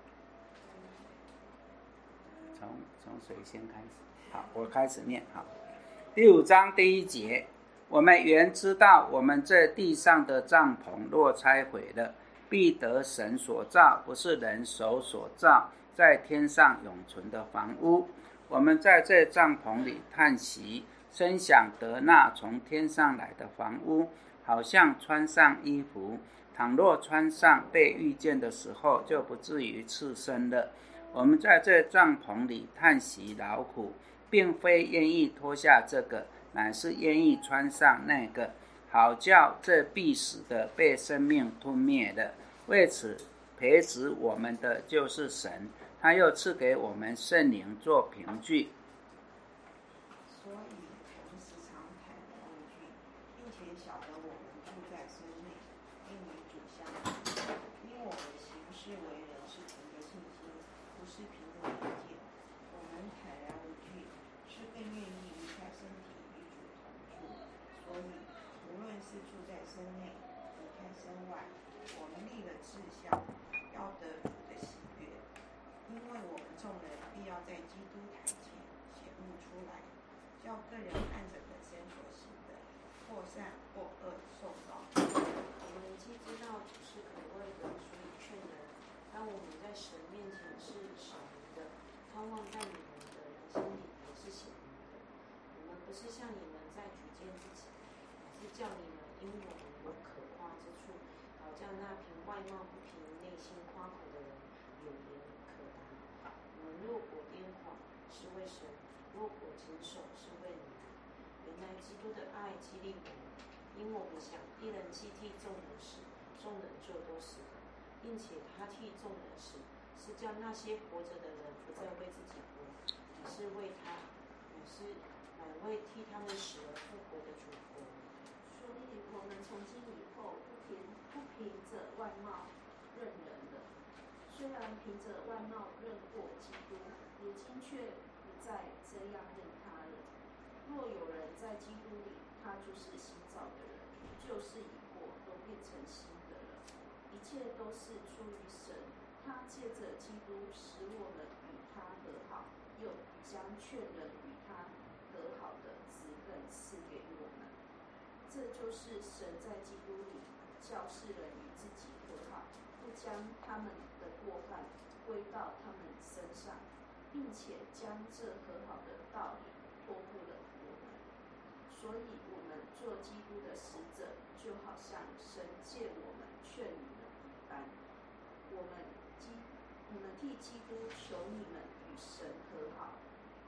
从从谁先开始？好，我开始念。好，第五章第一节，我们原知道，我们这地上的帐篷若拆毁了，必得神所造，不是人手所造，在天上永存的房屋。我们在这帐篷里叹息，深想得那从天上来的房屋，好像穿上衣服，倘若穿上，被遇见的时候，就不至于赤身了。我们在这帐篷里叹息劳苦，并非愿意脱下这个，乃是愿意穿上那个，好叫这必死的被生命吞灭了。为此培植我们的就是神，他又赐给我们圣灵做凭据。 所以我们时常坦然无惧，并且晓得我们住在身内，并与主相同，因我们行事为人是凭着信心，不是凭着眼见。我们坦然无惧，是更愿意离开身体与主同住。所以无论是住在身内，离开身外，我们立了志向，要得主的喜悦。因为我们众人必要在基督台前显露出来，叫个人按着本身所行的，或善或恶受报。 我们既知道主是可畏的，所以劝人；当我们在神面前是显明的，盼望在你们的人心里也是显明的。我们不是向你们在举荐自己，乃是叫你们因我们有可夸之处，好叫那凭外貌不凭内心夸口的人有言可答。我们若果癫狂，是为神；若果谨守，是为你们。原来基督的爱激励我们，因我们想一人既替众人死，众人就都死了，并且他替众人死，是叫那些活着的人不再为自己活，只是为他，乃是乃为替他们死而复活的主活。 所以我们从今以后不凭不凭着外貌认人了，虽然凭着外貌认过基督，如今却不再这样认他了。若有人在基督里，他就是新造的人，旧事已过，都变成新的了。一切都是出于神，他借着基督使我们与他和好，又将劝人与他和好的职分赐给我们。这就是神在基督里叫世人与自己和好，不将他们的过犯归到他们身上，并且将这和好的道理托付了我们。所以我们做基督的使者，就好像神借我们劝你们一般。我们基我们替基督求你们与神和好。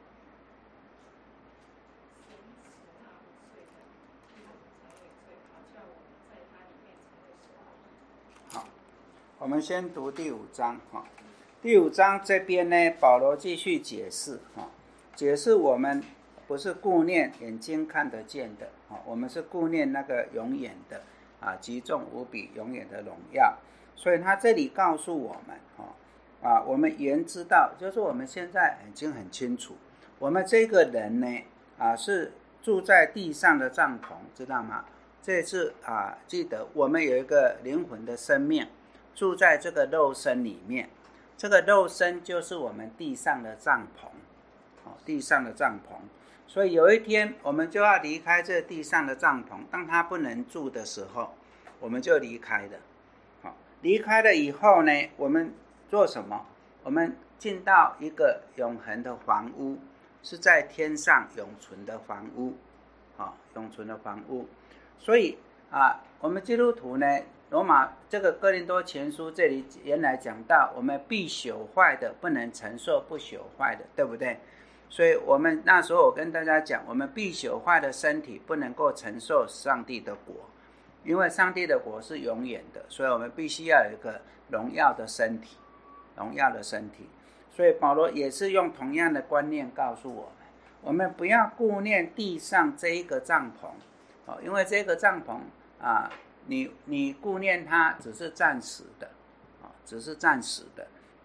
神使那无罪的替我们成为罪，好叫我们在他里面成为神的义。 好，我们先读第五章。第五章这边呢，保罗继续解释，解释我们不是顾念眼睛看得见的，我们是顾念那个永远的啊，极重无比永远的荣耀。所以他这里告诉我们啊，我们原知道，就是我们现在已经很清楚，我们这个人呢啊是住在地上的帐篷，知道吗？这次啊，记得我们有一个灵魂的生命住在这个肉身里面，这个肉身就是我们地上的帐篷，地上的帐篷。所以有一天我们就要离开这地上的帐篷，当它不能住的时候，我们就离开了。离开了以后呢，我们做什么？我们进到一个永恒的房屋，是在天上永存的房屋，永存的房屋。所以啊，我们基督徒呢，罗马这个哥林多前书这里原来讲到，我们必朽坏的不能承受不朽坏的，对不对？所以我们那时候我跟大家讲，我们必朽坏的身体不能够承受上帝的国，因为上帝的国是永远的，所以我们必须要有一个荣耀的身体，荣耀的身体。所以保罗也是用同样的观念告诉我们，我们不要顾念地上这一个帐篷，因为这个帐篷啊，你你顾念它只是暂时的，只是暂时的，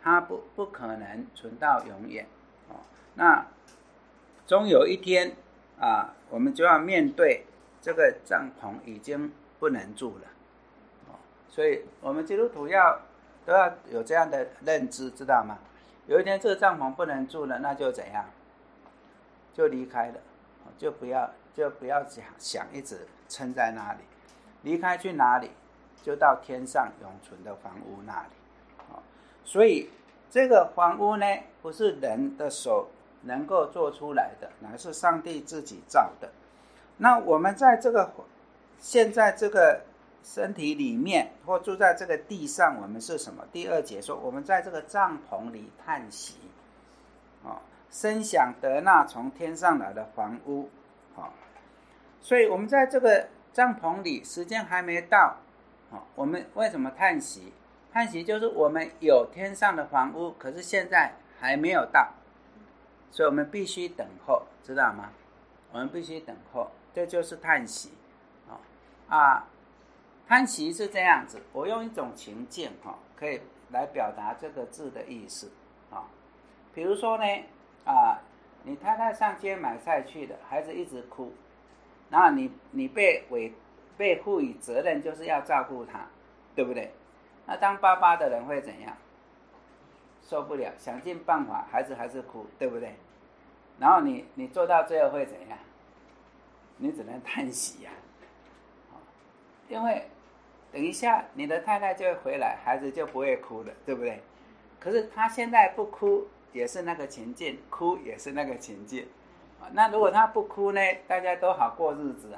它不不可能存到永远。哦，那终有一天啊，我们就要面对这个帐篷已经不能住了。哦，所以我们基督徒要都要有这样的认知，知道吗？有一天这个帐篷不能住了，那就怎样？就离开了，就不要就不要想想一直撑在那里，离开去哪里？就到天上永存的房屋那里。哦，所以这个房屋呢，不是人的手能够做出来的，乃是上帝自己造的。那我们在这个现在这个身体里面，或住在这个地上，我们是什么？第二节说，我们在这个帐篷里叹息，哦，深想得那从天上来的房屋。哦，所以我们在这个帐篷里，时间还没到。哦，我们为什么叹息？叹息就是我们有天上的房屋，可是现在还没有到，所以我们必须等候，知道吗？我们必须等候，这就是叹息。哦，啊，叹息是这样子，我用一种情境，哦，可以来表达这个字的意思。哦，比如说呢，啊，你太太上街买菜去了，孩子一直哭，然后你你被委被赋予责任，就是要照顾他，对不对？那当爸爸的人会怎样？受不了，想尽办法，孩子还是哭，对不对？然后你你做到最后会怎样？你只能叹息呀，啊，因为等一下你的太太就会回来，孩子就不会哭了，对不对？可是他现在不哭也是那个情境，哭也是那个情境。那如果他不哭呢，大家都好过日子啊，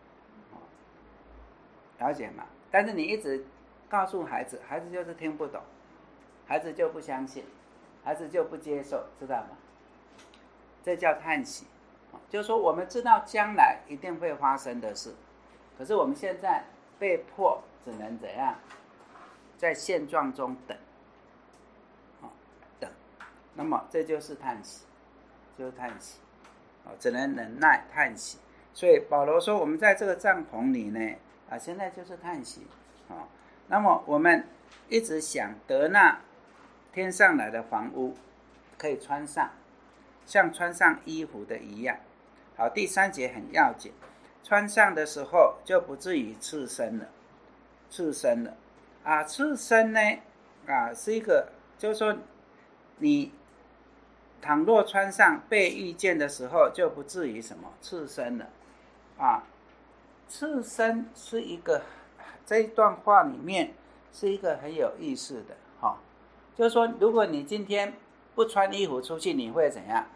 了解吗？但是你一直告诉孩子，孩子就是听不懂，孩子就不相信，孩子就不接受，知道吗？这叫叹息。就是说我们知道将来一定会发生的事，可是我们现在被迫只能怎样？在现状中等，哦，等。那么这就是叹息，就是叹息，哦，只能忍耐叹息。所以保罗说，我们在这个帐篷里呢，啊，现在就是叹息，哦。那么我们一直想得那天上来的房屋可以穿上，像穿上衣服的一样。好，第三节很要紧，穿上的时候就不至于赤身了，赤身了啊，赤身呢啊是一个，就是说你倘若穿上被遇见的时候，就不至于什么赤身了啊。赤身是一个，这一段话里面是一个很有意思的哈，哦，就是说如果你今天不穿衣服出去，你会怎样？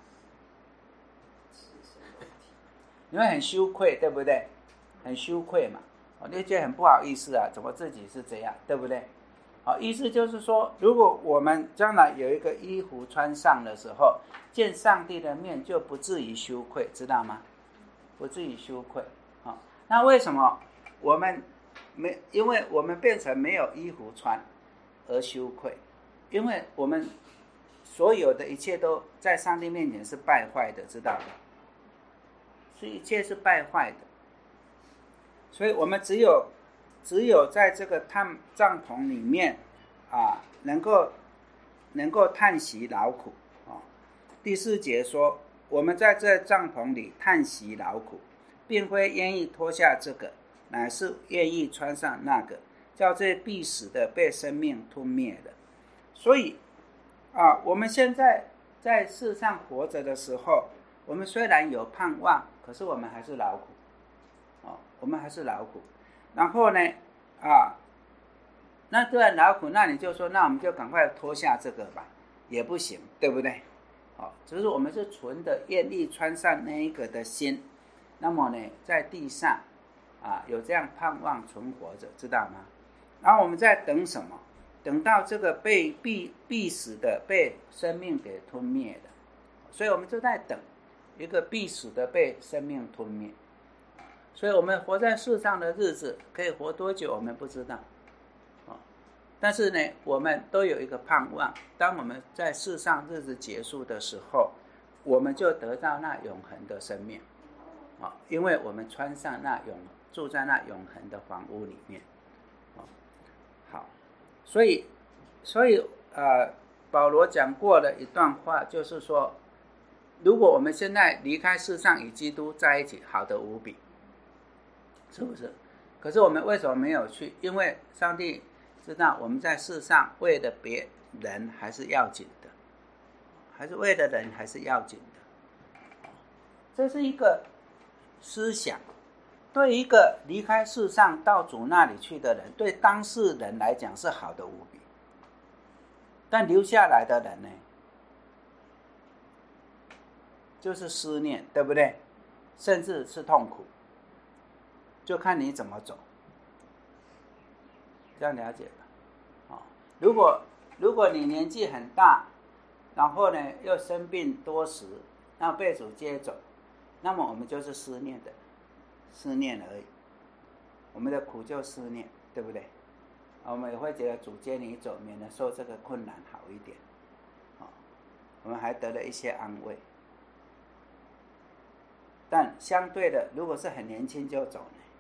你会很羞愧，对不对？很羞愧嘛，你就觉得很不好意思啊，怎么自己是这样，对不对？好，意思就是说，如果我们将来有一个衣服穿上的时候，见上帝的面就不至于羞愧，知道吗？不至于羞愧。好，那为什么我们没？因为我们变成没有衣服穿而羞愧，因为我们所有的一切都在上帝面前是败坏的，知道吗？所以一切是败坏的，所以我们只有只有在这个帐帐篷里面啊，能够能够叹息劳苦啊。第四节说，我们在这帐篷里叹息劳苦，并非愿意脱下这个，乃是愿意穿上那个，叫这必死的被生命吞灭的。所以啊，我们现在在世上活着的时候，我们虽然有盼望，可是我们还是劳苦，哦，我们还是劳苦。然后呢，啊，那既然劳苦，那你就说，那我们就赶快脱下这个吧，也不行，对不对？哦，只是我们是存的愿意穿上那一个的心，那么呢，在地上啊有这样盼望存活着，知道吗？然后我们在等什么？等到这个被必必死的被生命给吞灭的，所以我们就在等一个必死的被生命吞灭。所以我们活在世上的日子可以活多久我们不知道，但是呢我们都有一个盼望，当我们在世上日子结束的时候，我们就得到那永恒的生命，因为我们穿上那永住在那永恒的房屋里面。好，所以所以呃保罗讲过的一段话，就是说，如果我们现在离开世上与基督在一起，好得无比，是不是？可是我们为什么没有去？因为上帝知道我们在世上为了别人还是要紧的，还是为了人还是要紧的。这是一个思想，对一个离开世上到主那里去的人，对当事人来讲是好的无比，但留下来的人呢，就是思念，对不对？甚至是痛苦，就看你怎么走。这样了解吧？哦，如果如果你年纪很大，然后呢又生病多时，那被主接走，那么我们就是思念的，思念而已。我们的苦就思念，对不对？我们也会觉得主接你走，免得受这个困难好一点。哦，我们还得了一些安慰。但相对的，如果是很年轻就走呢，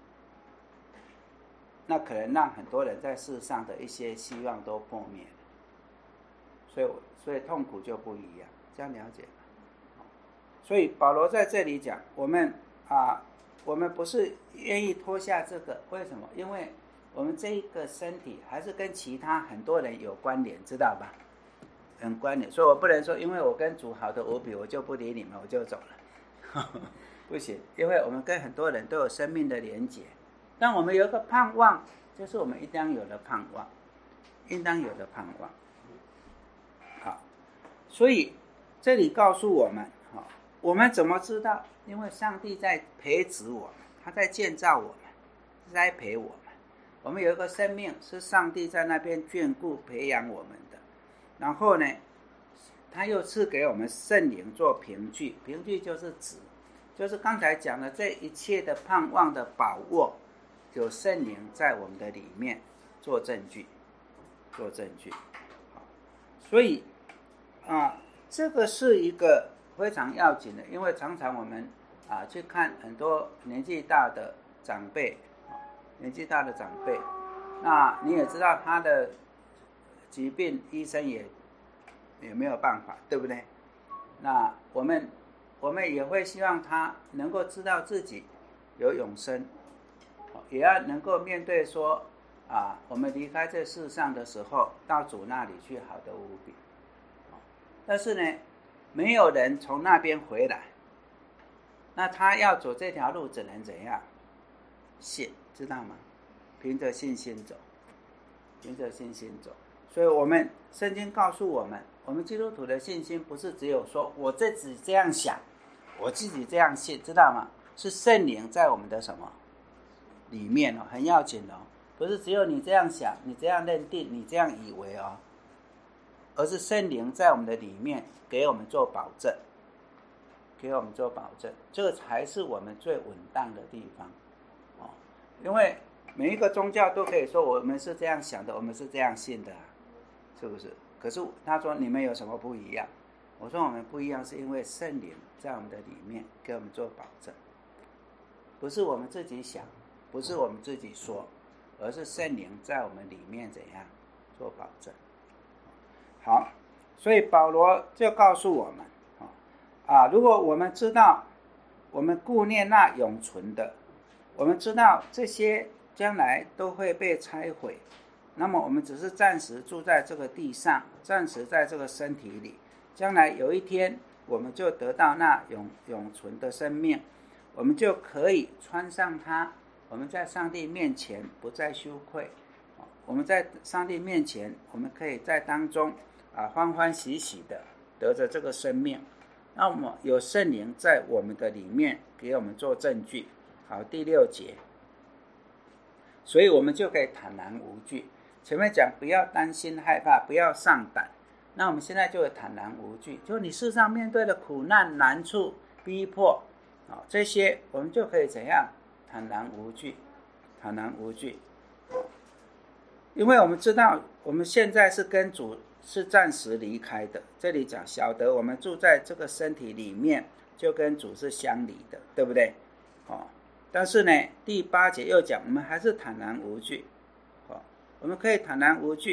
那可能让很多人在世上的一些希望都破灭了。所以，所以痛苦就不一样，这样了解吗？所以保罗在这里讲，我们啊，我们不是愿意脱下这个，为什么？因为我们这一个身体还是跟其他很多人有关联，知道吧？很关联，所以我不能说，因为我跟主好的无比，我就不理你们，我就走了，不行，因为我们跟很多人都有生命的连结，但我们有一个盼望，就是我们应当有的盼望，应当有的盼望。好，所以这里告诉我们，我们怎么知道？因为上帝在培植我们，他在建造我们，栽培我们。我们有一个生命是上帝在那边眷顾培养我们的，然后呢，他又赐给我们圣灵做凭据，凭据就是指，就是刚才讲的这一切的盼望的把握，有圣灵在我们的里面做证据，做证据。所以啊，这个是一个非常要紧的，因为常常我们啊去看很多年纪大的长辈，年纪大的长辈，那你也知道他的疾病，医生也也没有办法，对不对？那我们我们也会希望他能够知道自己有永生，也要能够面对说啊，我们离开这世上的时候，到主那里去，好得无比。但是呢，没有人从那边回来，那他要走这条路，只能怎样？信，知道吗？凭着信心走，凭着信心走。所以我们圣经告诉我们，我们基督徒的信心不是只有说我自己这样想，我自己这样信，知道吗？是圣灵在我们的什么里面哦，很要紧哦，不是只有你这样想，你这样认定，你这样以为哦，而是圣灵在我们的里面给我们做保证，给我们做保证，这个才是我们最稳当的地方哦。因为每一个宗教都可以说我们是这样想的，我们是这样信的啊，是不是？可是他说你们有什么不一样？我说我们不一样是因为圣灵在我们的里面给我们做保证，不是我们自己想，不是我们自己说，而是圣灵在我们里面怎样做保证。好，所以保罗就告诉我们啊，如果我们知道我们顾念那永存的，我们知道这些将来都会被拆毁，那么我们只是暂时住在这个地上，暂时在这个身体里，将来有一天我们就得到那永永存的生命，我们就可以穿上它，我们在上帝面前不再羞愧，我们在上帝面前，我们可以在当中啊欢欢喜喜的得着这个生命。那么有圣灵在我们的里面给我们做证据。好，第六节，所以我们就可以坦然无惧。前面讲不要担心害怕，不要上胆，那我们现在就会坦然无惧，就你世上面对的苦难难处逼迫，哦，这些我们就可以怎样坦然无惧，坦然无惧，因为我们知道我们现在是跟主是暂时离开的，这里讲晓得我们住在这个身体里面就跟主是相离的，对不对？哦，但是呢第八节又讲我们还是坦然无惧，哦，我们可以坦然无惧，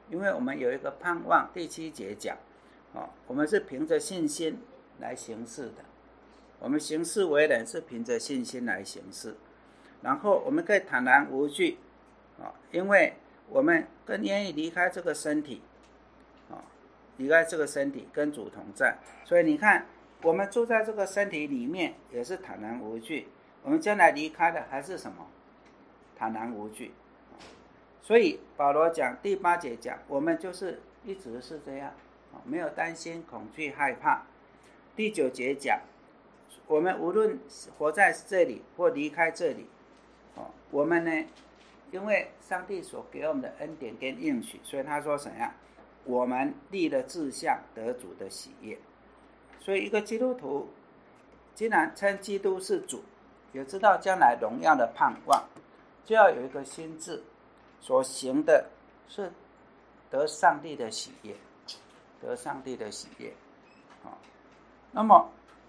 因为我们有一个盼望。第七节讲，哦，我们是凭着信心来行事的，我们行事为人是凭着信心来行事，然后我们可以坦然无惧，哦，因为我们更愿意离开这个身体，哦，离开这个身体跟主同在。所以你看，我们住在这个身体里面也是坦然无惧，我们将来离开的还是什么？坦然无惧。所以保罗讲第八节讲，我们就是一直是这样，没有担心、恐惧、害怕。第九节讲，我们无论活在这里或离开这里，我们呢，因为上帝所给我们的恩典跟应许，所以他说怎样？我们立了志向，得主的喜悦。所以一个基督徒既然称基督是主，也知道将来荣耀的盼望，就要有一个心志，所行的是得上帝的喜悦，得上帝的喜悦。好，那么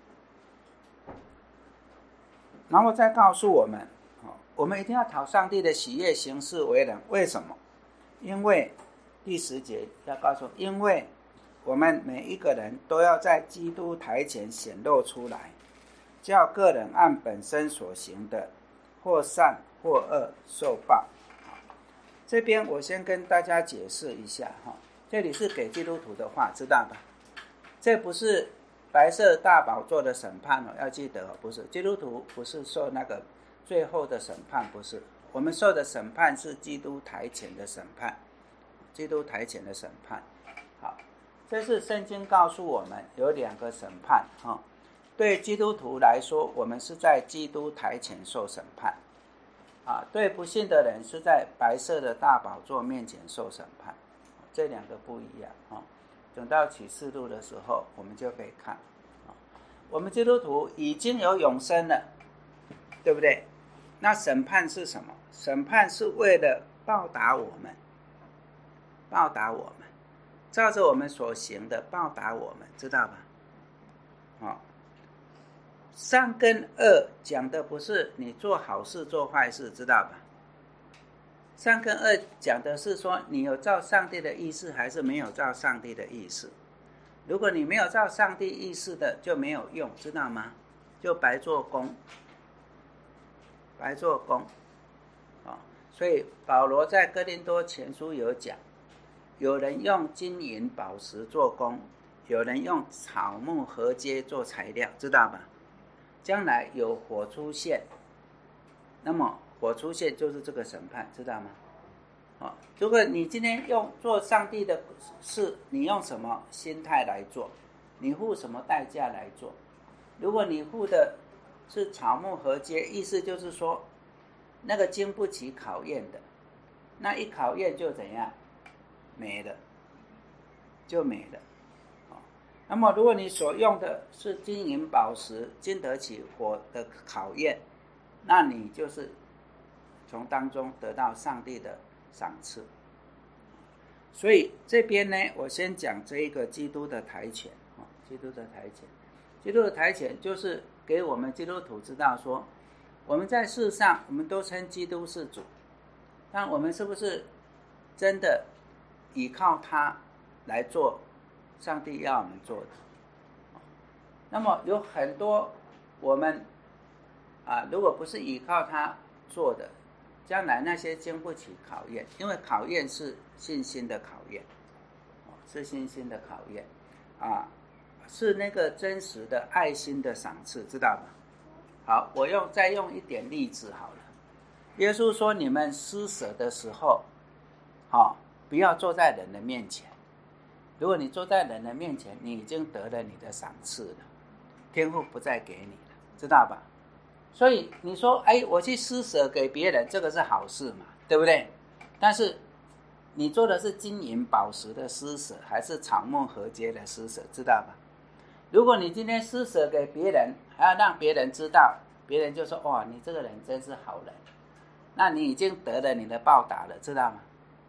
然后再告诉我们，我们一定要讨上帝的喜悦，行事为人。为什么？因为第十节要告诉，因为我们每一个人都要在基督台前显露出来，叫个人按本身所行的，或善或恶受报。这边我先跟大家解释一下，这里是给基督徒的话，知道吧？这不是白色大宝座的审判，要记得，不是基督徒不是受那个最后的审判，不是，我们受的审判是基督台前的审判，基督台前的审判。好，这是圣经告诉我们有两个审判，哦，对基督徒来说，我们是在基督台前受审判，啊，对不信的人是在白色的大宝座面前受审判，这两个不一样，哦，等到启示录的时候我们就可以看，哦，我们基督徒已经有永生了，对不对？那审判是什么？审判是为了报答我们，报答我们，照着我们所行的报答我们，知道吧？哦，善跟恶讲的不是你做好事做坏事，知道吧？善跟恶讲的是说你有照上帝的意思还是没有照上帝的意思。如果你没有照上帝意思的就没有用，知道吗？就白做工，白做工，哦，所以保罗在哥林多前书有讲，有人用金银宝石做工，有人用草木禾秸做材料，知道吧？将来有火出现，那么火出现就是这个审判，知道吗？哦，如果你今天用做上帝的事，你用什么心态来做？你付什么代价来做？如果你付的是草木禾秸，意思就是说那个经不起考验的，那一考验就怎样？没了，就没了。那么如果你所用的是金银宝石，经得起火的考验，那你就是从当中得到上帝的赏赐。所以这边呢，我先讲这一个基督的台前，基督的台前，基督的台前就是给我们基督徒知道说，我们在世上我们都称基督是主，但我们是不是真的依靠他来做上帝要我们做的？那么有很多我们啊，如果不是依靠他做的，将来那些经不起考验，因为考验是信心的考验，是信心的考验啊，是那个真实的爱心的赏赐，知道吗？好，我用再用一点例子好了。耶稣说，你们施舍的时候，好，不要坐在人的面前。如果你坐在人的面前，你已经得了你的赏赐了，天父不再给你了，知道吧？所以你说，哎，我去施舍给别人，这个是好事嘛，对不对？但是你做的是金银宝石的施舍，还是草木禾秸的施舍，知道吧？如果你今天施舍给别人，还要让别人知道，别人就说，哇，你这个人真是好人，那你已经得了你的报答了，知道吗？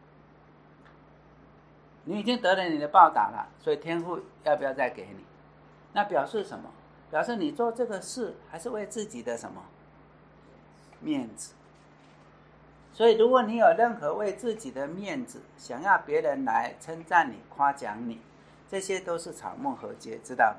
你已经得了你的报答了，所以天父要不要再给你？那表示什么？表示你做这个事还是为自己的什么面子？ 所以如果你有任何为自己的面子想要别人来称赞你夸奖你，这些都是草木禾秸，知道吗？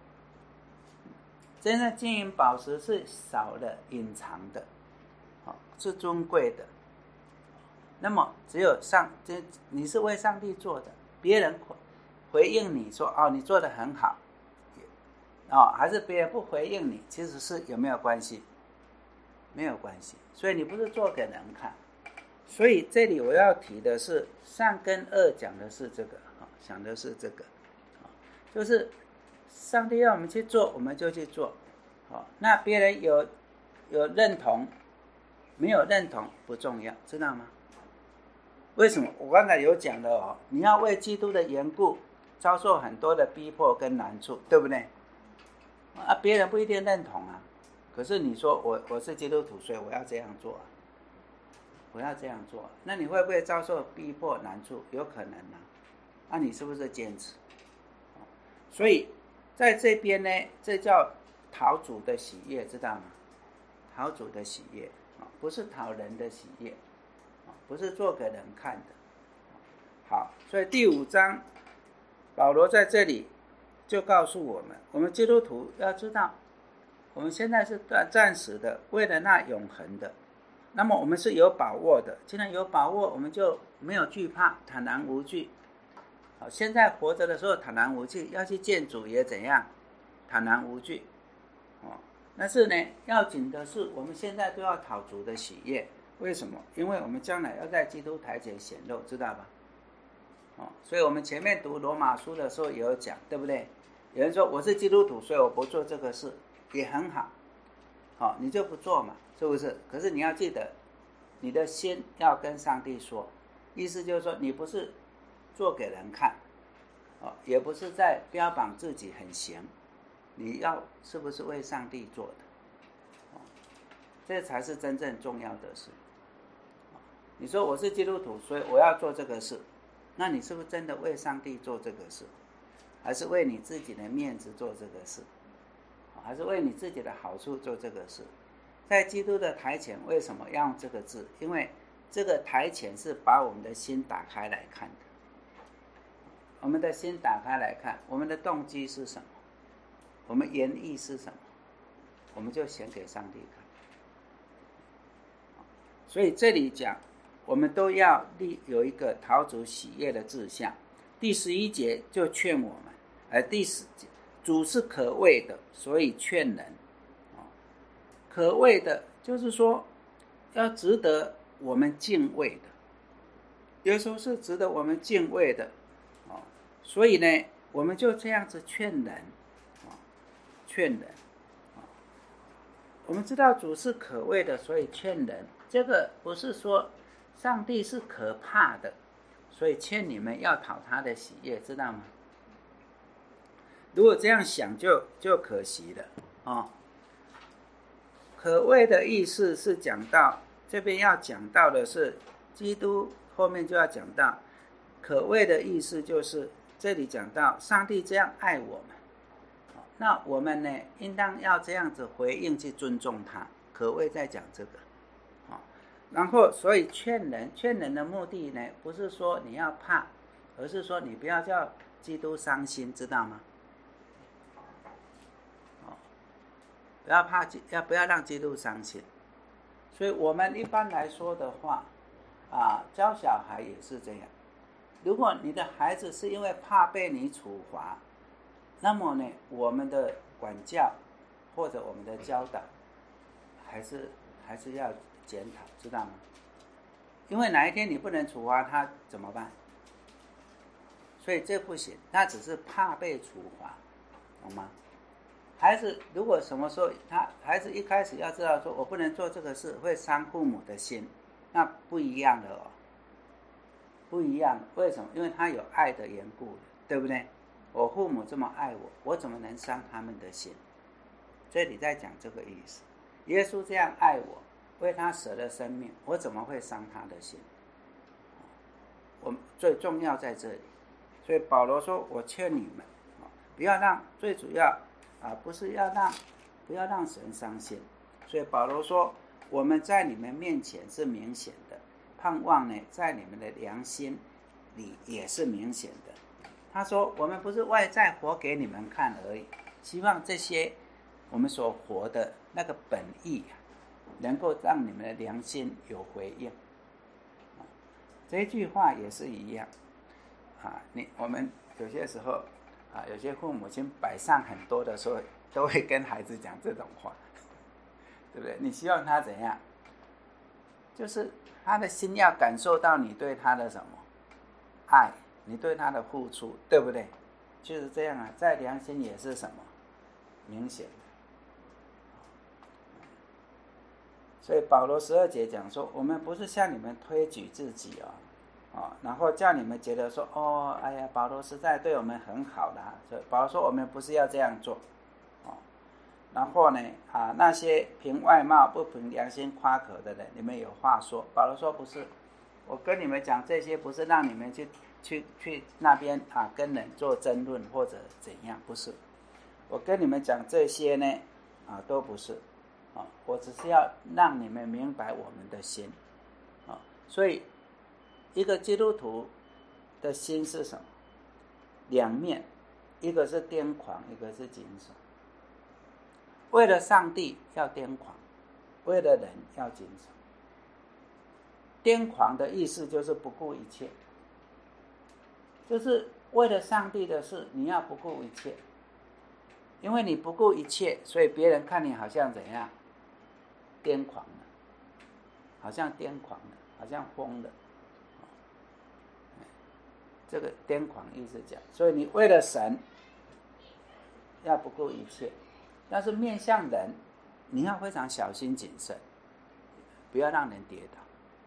真正金银宝石是少了隐藏的，是尊贵的。那么只有上你是为上帝做的，别人回应你说哦你做得很好，哦还是别人不回应你，其实是有没有关系？没有关系。所以你不是做给人看。所以这里我要提的是善跟恶讲的是这个，讲的是这个，就是上帝要我们去做我们就去做，那别人有有认同没有认同不重要，知道吗？为什么？我刚才有讲了哦，你要为基督的缘故遭受很多的逼迫跟难处，对不对？啊，别人不一定认同啊，可是你说我我是基督徒，所以我要这样做啊，我要这样做，那你会不会遭受逼迫难处？有可能啊，那你是不是坚持？所以在这边呢，这叫讨主的喜悦，知道吗？讨主的喜悦，不是讨人的喜悦，不是做给人看的。好，所以第五章保罗在这里就告诉我们，我们基督徒要知道，我们现在是暂时的，为了那永恒的，那么我们是有把握的。既然有把握，我们就没有惧怕，坦然无惧。好，现在活着的时候坦然无惧，要去见主也怎样？坦然无惧。哦，但是呢，要紧的是我们现在都要讨主的喜悦。为什么？因为我们将来要在基督台前显露，知道吧？哦，所以我们前面读罗马书的时候也有讲，对不对？有人说我是基督徒，所以我不做这个事，也很好。好，你就不做嘛，是不是？可是你要记得，你的心要跟上帝说，意思就是说，你不是做给人看，哦，也不是在标榜自己很行，你要是不是为上帝做的？哦，这才是真正重要的事。你说我是基督徒，所以我要做这个事，那你是不是真的为上帝做这个事，还是为你自己的面子做这个事，还是为你自己的好处做这个事？在基督的台前为什么要用这个字？因为这个台前是把我们的心打开来看的。我们的心打开来看，我们的动机是什么，我们言意是什么，我们就显给上帝看。所以这里讲我们都要立有一个讨主喜悦的志向。第十一节就劝我们，而第十节主是可畏的，所以劝人。可畏的就是说要值得我们敬畏的，耶稣是值得我们敬畏的，所以呢我们就这样子劝人，劝人。我们知道主是可畏的，所以劝人，这个不是说上帝是可怕的，所以劝你们要讨他的喜悦，知道吗？如果这样想就就可惜了哦。可畏的意思是讲到这边要讲到的是基督，后面就要讲到可畏的意思，就是这里讲到上帝这样爱我们，那我们呢应当要这样子回应去尊重他。可畏在讲这个，然后所以劝人，劝人的目的呢不是说你要怕，而是说你不要叫基督伤心，知道吗？不要怕，要不要让基督伤心？所以我们一般来说的话，啊，教小孩也是这样。如果你的孩子是因为怕被你处罚，那么呢，我们的管教或者我们的教导，还是还是要检讨，知道吗？因为哪一天你不能处罚他怎么办？所以这不行，他只是怕被处罚，懂吗？孩子如果什么时候他孩子一开始要知道说我不能做这个事，会伤父母的心，那不一样的哦，不一样。为什么？因为他有爱的缘故，对不对？我父母这么爱我，我怎么能伤他们的心？这里在讲这个意思。耶稣这样爱我，为他舍了生命，我怎么会伤他的心？我最重要在这里。所以保罗说，我劝你们不要让，最主要啊，不是要让不要让神伤心。所以保罗说，我们在你们面前是明显的， 盼望呢，在你们的良心里也是明显的。他说，我们不是外在活给你们看而已，希望这些我们所活的那个本意能够让你们的良心有回应。这一句话也是一样啊，你我们有些时候啊，有些父母亲摆上很多的时候，都会跟孩子讲这种话，对不对？你希望他怎样？就是他的心要感受到你对他的什么爱，你对他的付出，对不对？就是这样啊，在良心也是什么明显的。所以保罗十二节讲说，我们不是向你们推举自己哦，哦，然后叫你们觉得说，哦，哎呀，保罗实在对我们很好啦。所以保罗说，我们不是要这样做，哦，然后呢，啊，那些凭外貌不凭良心夸口的人，你们有话说。保罗说不是，我跟你们讲这些，不是让你们去去去那边啊跟人做争论或者怎样，不是。我跟你们讲这些呢，啊，都不是。我只是要让你们明白我们的心，啊，所以一个基督徒的心是什么？两面，一个是癫狂，一个是谨守。为了上帝要癫狂，为了人要谨守。癫狂的意思就是不顾一切，就是为了上帝的事，你要不顾一切，因为你不顾一切，所以别人看你好像怎样？癫狂了，好像癫狂了，好像疯了。这个癫狂意思讲，所以你为了神要不顾一切，但是面向人，你要非常小心谨慎，不要让人跌倒。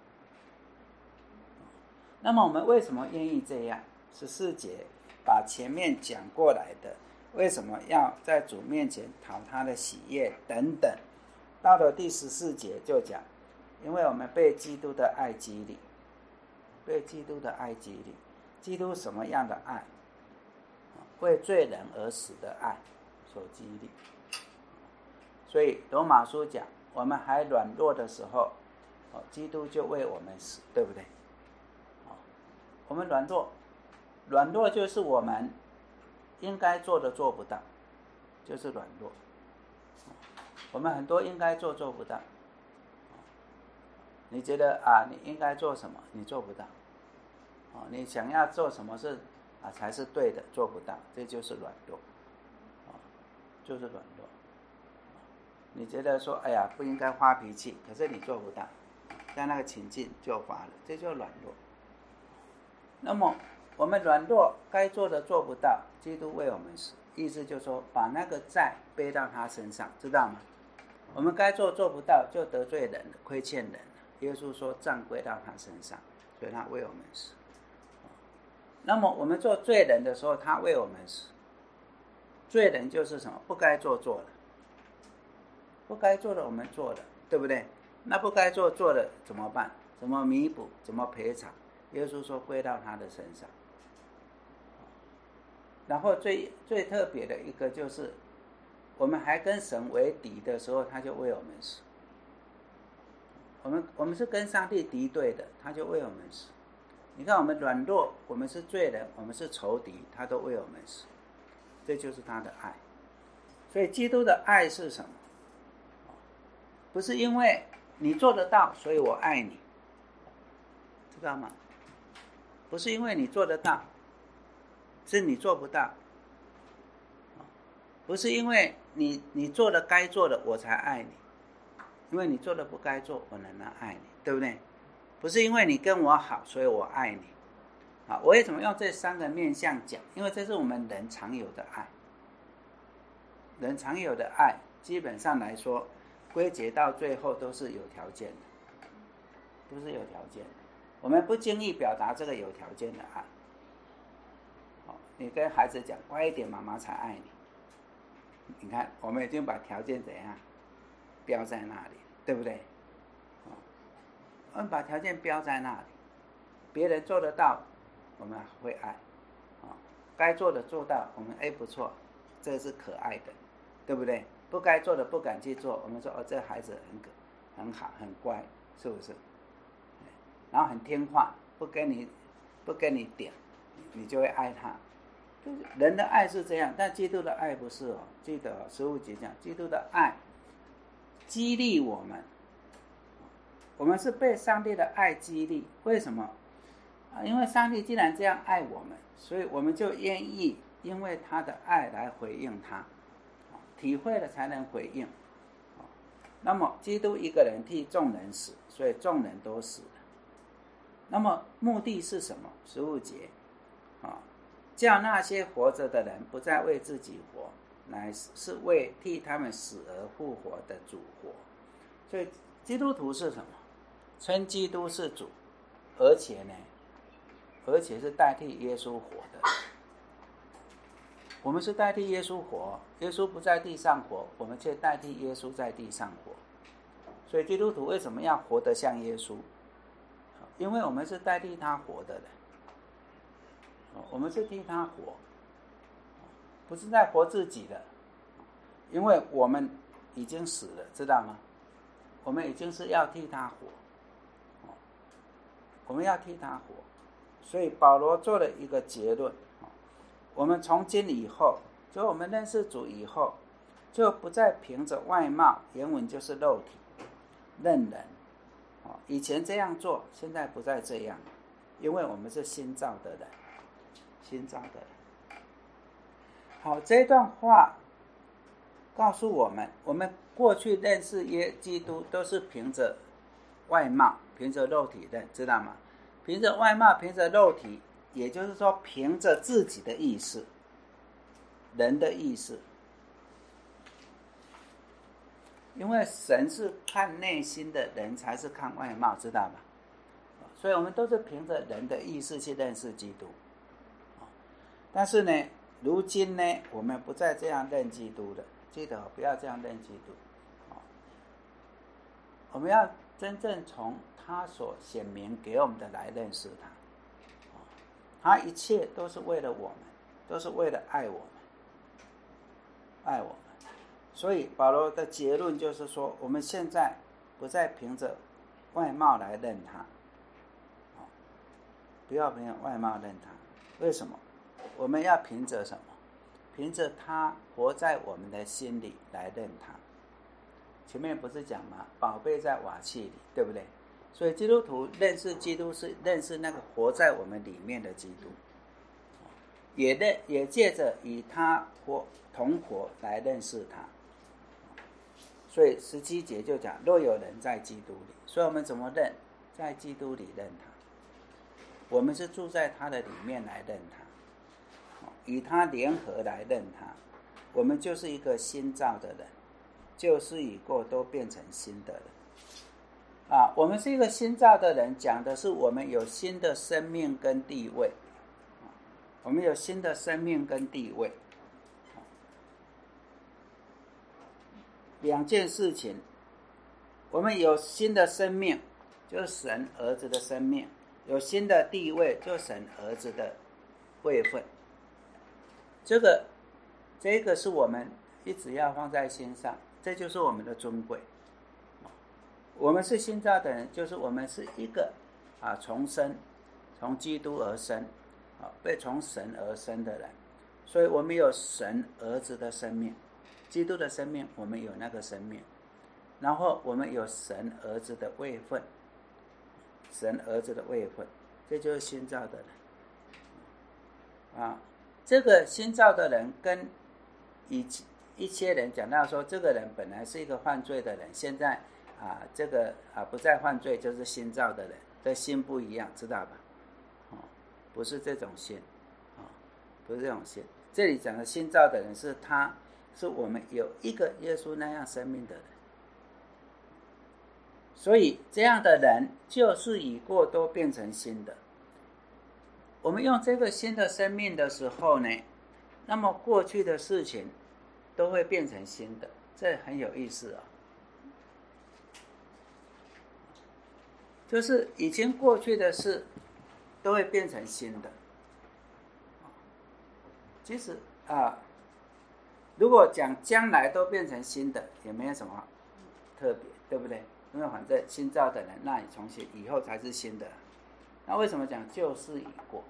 那么我们为什么愿意这样？十四节把前面讲过来的，为什么要在主面前讨他的喜悦等等。到了第十四节就讲，因为我们被基督的爱激励，被基督的爱激励。基督什么样的爱？为罪人而死的爱所激励。所以罗马书讲，我们还软弱的时候，基督就为我们死，对不对？我们软弱，软弱就是我们应该做的做不到，就是软弱。我们很多应该做做不到，你觉得啊，你应该做什么，你做不到，你想要做什么事啊才是对的，做不到，这就是软弱，就是软弱。你觉得说，哎呀，不应该发脾气，可是你做不到，在那个情境就发了，这就是软弱。那么我们软弱，该做的做不到，基督为我们死，意思就是说，把那个债背到他身上，知道吗？我们该做做不到，就得罪人了，亏欠人了。耶稣说账归到他身上，所以他为我们死。那么我们做罪人的时候，他为我们死。罪人就是什么？不该做做了，不该做的我们做了，对不对？那不该做做的怎么办？怎么弥补？怎么赔偿？耶稣说归到他的身上。然后最最特别的一个就是，我们还跟神为敌的时候，他就为我们死。我们我们是跟上帝敌对的，他就为我们死。你看我们软弱，我们是罪人，我们是仇敌，他都为我们死。这就是他的爱。所以基督的爱是什么？不是因为你做得到，所以我爱你，知道吗？不是因为你做得到，是你做不到。不是因为你你做了该做的我才爱你，因为你做了不该做，我仍然爱你，对不对？不是因为你跟我好，所以我爱你。好，我为什么用这三个面向讲？因为这是我们人常有的爱。人常有的爱，基本上来说，归结到最后都是有条件的，都是有条件的。我们不经意表达这个有条件的爱。好，你跟孩子讲乖一点，妈妈才爱你。你看，我们已经把条件怎样标在那里，对不对？我们把条件标在那里，别人做得到，我们会爱。该做的做到，我们哎不错，这是可爱的，对不对？不该做的不敢去做，我们说哦，这孩子很很好，很乖，是不是？ 然后很听话，不跟你不跟你点，你就会爱他。就是人的爱是这样，但基督的爱不是哦。记得哦，十五节讲，基督的爱激励我们，我们是被上帝的爱激励。为什么？因为上帝既然这样爱我们，所以我们就愿意因为他的爱来回应他，体会了才能回应。那么基督一个人替众人死，所以众人都死了。那么目的是什么？十五节啊，叫那些活着的人不再为自己活，乃是为替他们死而复活的主活。所以基督徒是什么？称基督是主，而且呢，而且是代替耶稣活的。我们是代替耶稣活，耶稣不在地上活，我们却代替耶稣在地上活。所以基督徒为什么要活得像耶稣？因为我们是代替他活的人，我们是替他活，不是在活自己的。因为我们已经死了，知道吗？我们已经是要替他活，我们要替他活。所以保罗做了一个结论，我们从今以后，就我们认识主以后，就不再凭着外貌，原文就是肉体，认人。以前这样做，现在不再这样，因为我们是新造的人，新造的人。好，这段话告诉我们，我们过去认识耶基督都是凭着外貌，凭着肉体认，知道吗？凭着外貌，凭着肉体，也就是说凭着自己的意识，人的意识。因为神是看内心的，人才是看外貌，知道吧？所以我们都是凭着人的意识去认识基督。但是呢，如今呢，我们不再这样认基督了，记得不要这样认基督。我们要真正从他所显明给我们的来认识他。他一切都是为了我们，都是为了爱我们，爱我们。所以保罗的结论就是说，我们现在不再凭着外貌来认他，不要凭着外貌认他。为什么？我们要凭着什么？凭着他活在我们的心里来认他。前面不是讲吗？宝贝在瓦器里，对不对？所以基督徒认识基督是认识那个活在我们里面的基督，也认也借着与他活同活来认识他。所以十七节就讲，若有人在基督里，所以我们怎么认？在基督里认他。我们是住在他的里面来认他，与他联合来认他，我们就是一个新造的人，旧事已过，都变成新的人。啊，我们是一个新造的人，讲的是我们有新的生命跟地位，我们有新的生命跟地位。两件事情，我们有新的生命，就是神儿子的生命；有新的地位，就是神儿子的位分。这个，这个是我们一直要放在心上，这就是我们的尊贵。我们是新造的人，就是我们是一个啊重生，从基督而生，啊被从神而生的人，所以我们有神儿子的生命。基督的生命，我们有那个生命，然后我们有神儿子的位分，神儿子的位分，这就是新造的人啊。这个新造的人跟以一些人讲到说，这个人本来是一个犯罪的人，现在啊这个啊不再犯罪，就是新造的人，这心不一样，知道吧？哦，不是这种心，哦，不是这种心。这里讲的新造的人是他。是我们有一个耶稣那样生命的人，所以这样的人旧事已过，都变成新的。我们用这个新的生命的时候呢，那么过去的事情都会变成新的，这很有意思啊。就是已经过去的事都会变成新的。其实啊。如果讲将来都变成新的，也没有什么特别，对不对？ 因为反正新造的人，那你重新以后才是新的。那为什么讲旧事已过？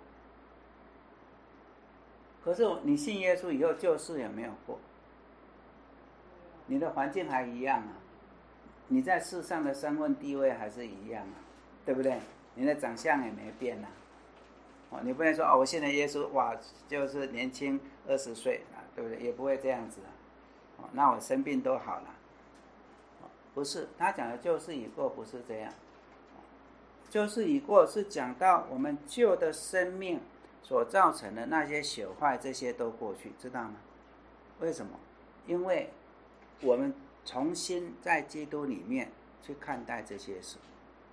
可是你信耶稣以后，旧事有没有过？你的环境还一样啊，你在世上的身份地位还是一样啊，对不对？你的长相也没变啊。哦，你不能说哦，我信了耶稣，哇，就是年轻二十岁啊，对不对？也不会这样子啊。哦，那我生病都好了。哦，不是，他讲的旧事已过，不是这样。旧事已过是讲到我们旧的生命所造成的那些朽坏，这些都过去，知道吗？为什么？因为我们重新在基督里面去看待这些事，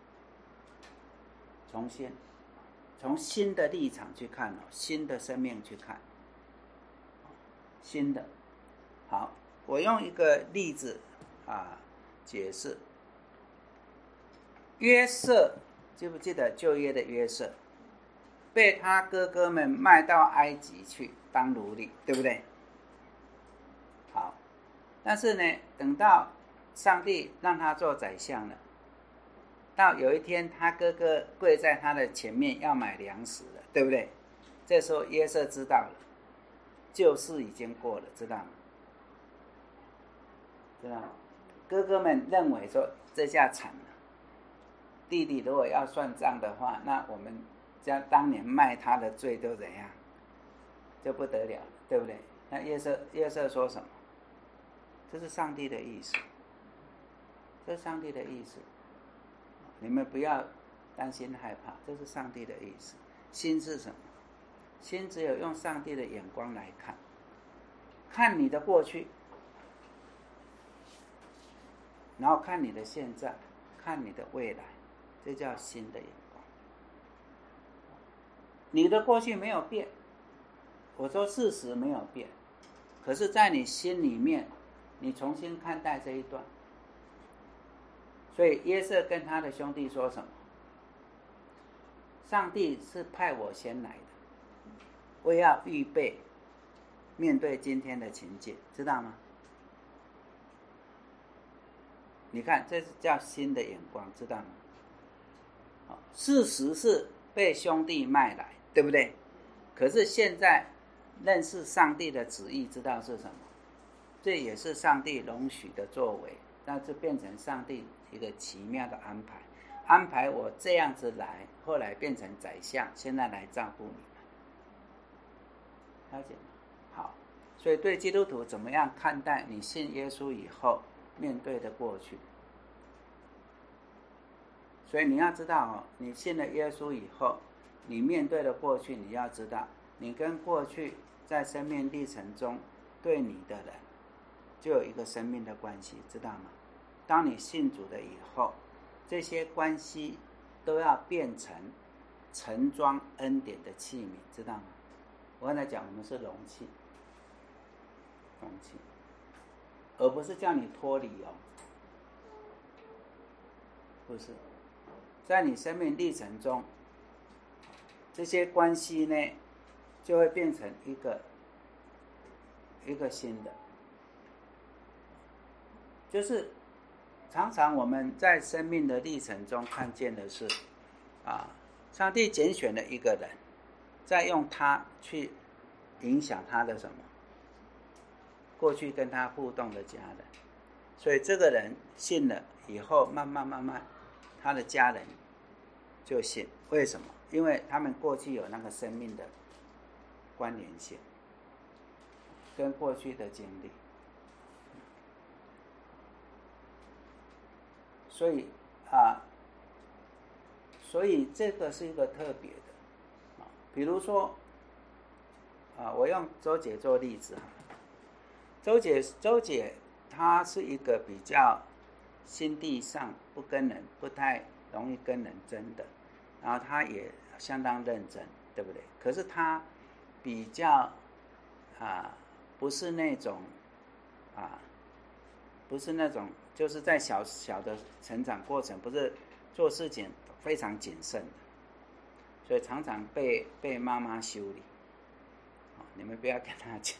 重新从新的立场去看，新的生命去看，新的。好，我用一个例子啊解释。约瑟，记不记得旧约的约瑟，被他哥哥们卖到埃及去当奴隶，对不对？好，但是呢，等到上帝让他做宰相了，到有一天他哥哥跪在他的前面要买粮食了，对不对？这时候约瑟知道了，旧事已经过了，知道吗？知道吗？哥哥们认为说这下惨了，弟弟如果要算账的话，那我们将当年卖他的罪都怎样，就不得了了，对不对？那约瑟约瑟说什么？这是上帝的意思，这是上帝的意思，你们不要担心害怕，这是上帝的意思。心是什么？心只有用上帝的眼光来看，看你的过去，然后看你的现在，看你的未来，这叫心的眼光。你的过去没有变，我说事实没有变，可是在你心里面，你重新看待这一段。所以约瑟跟他的兄弟说什么？上帝是派我先来的，我也要预备面对今天的情景，知道吗？你看，这是叫新的眼光，知道吗？事实是被兄弟卖来，对不对？可是现在认识上帝的旨意，知道是什么？这也是上帝容许的作为，那就变成上帝一个奇妙的安排，安排我这样子来，后来变成宰相，现在来照顾你们，了解吗？好，所以对基督徒怎么样看待你信耶稣以后面对的过去？所以你要知道哦，你信了耶稣以后，你面对的过去，你要知道，你跟过去在生命历程中对你的人，就有一个生命的关系，知道吗？当你信主了以后，这些关系都要变成盛装恩典的器皿，知道吗？我刚才讲，我们是容器，容器，而不是叫你脱离哦，不是，在你生命历程中，这些关系呢，就会变成一个一个新的，就是常常我们在生命的历程中看见的是，啊，上帝拣选了一个人，再用他去影响他的什么？过去跟他互动的家人，所以这个人信了以后，慢慢慢慢，他的家人就信。为什么？因为他们过去有那个生命的关联性，跟过去的经历。所以啊，所以这个是一个特别的啊，比如说啊，我用周姐做例子哈。周姐，周姐她是一个比较心地上不跟人不太容易跟人争的，然后她也相当认真，对不对？可是她比较啊，不是那种啊，不是那种。就是在小小的成长过程，不是做事情非常谨慎的，所以常常被被妈妈修理。你们不要跟他讲。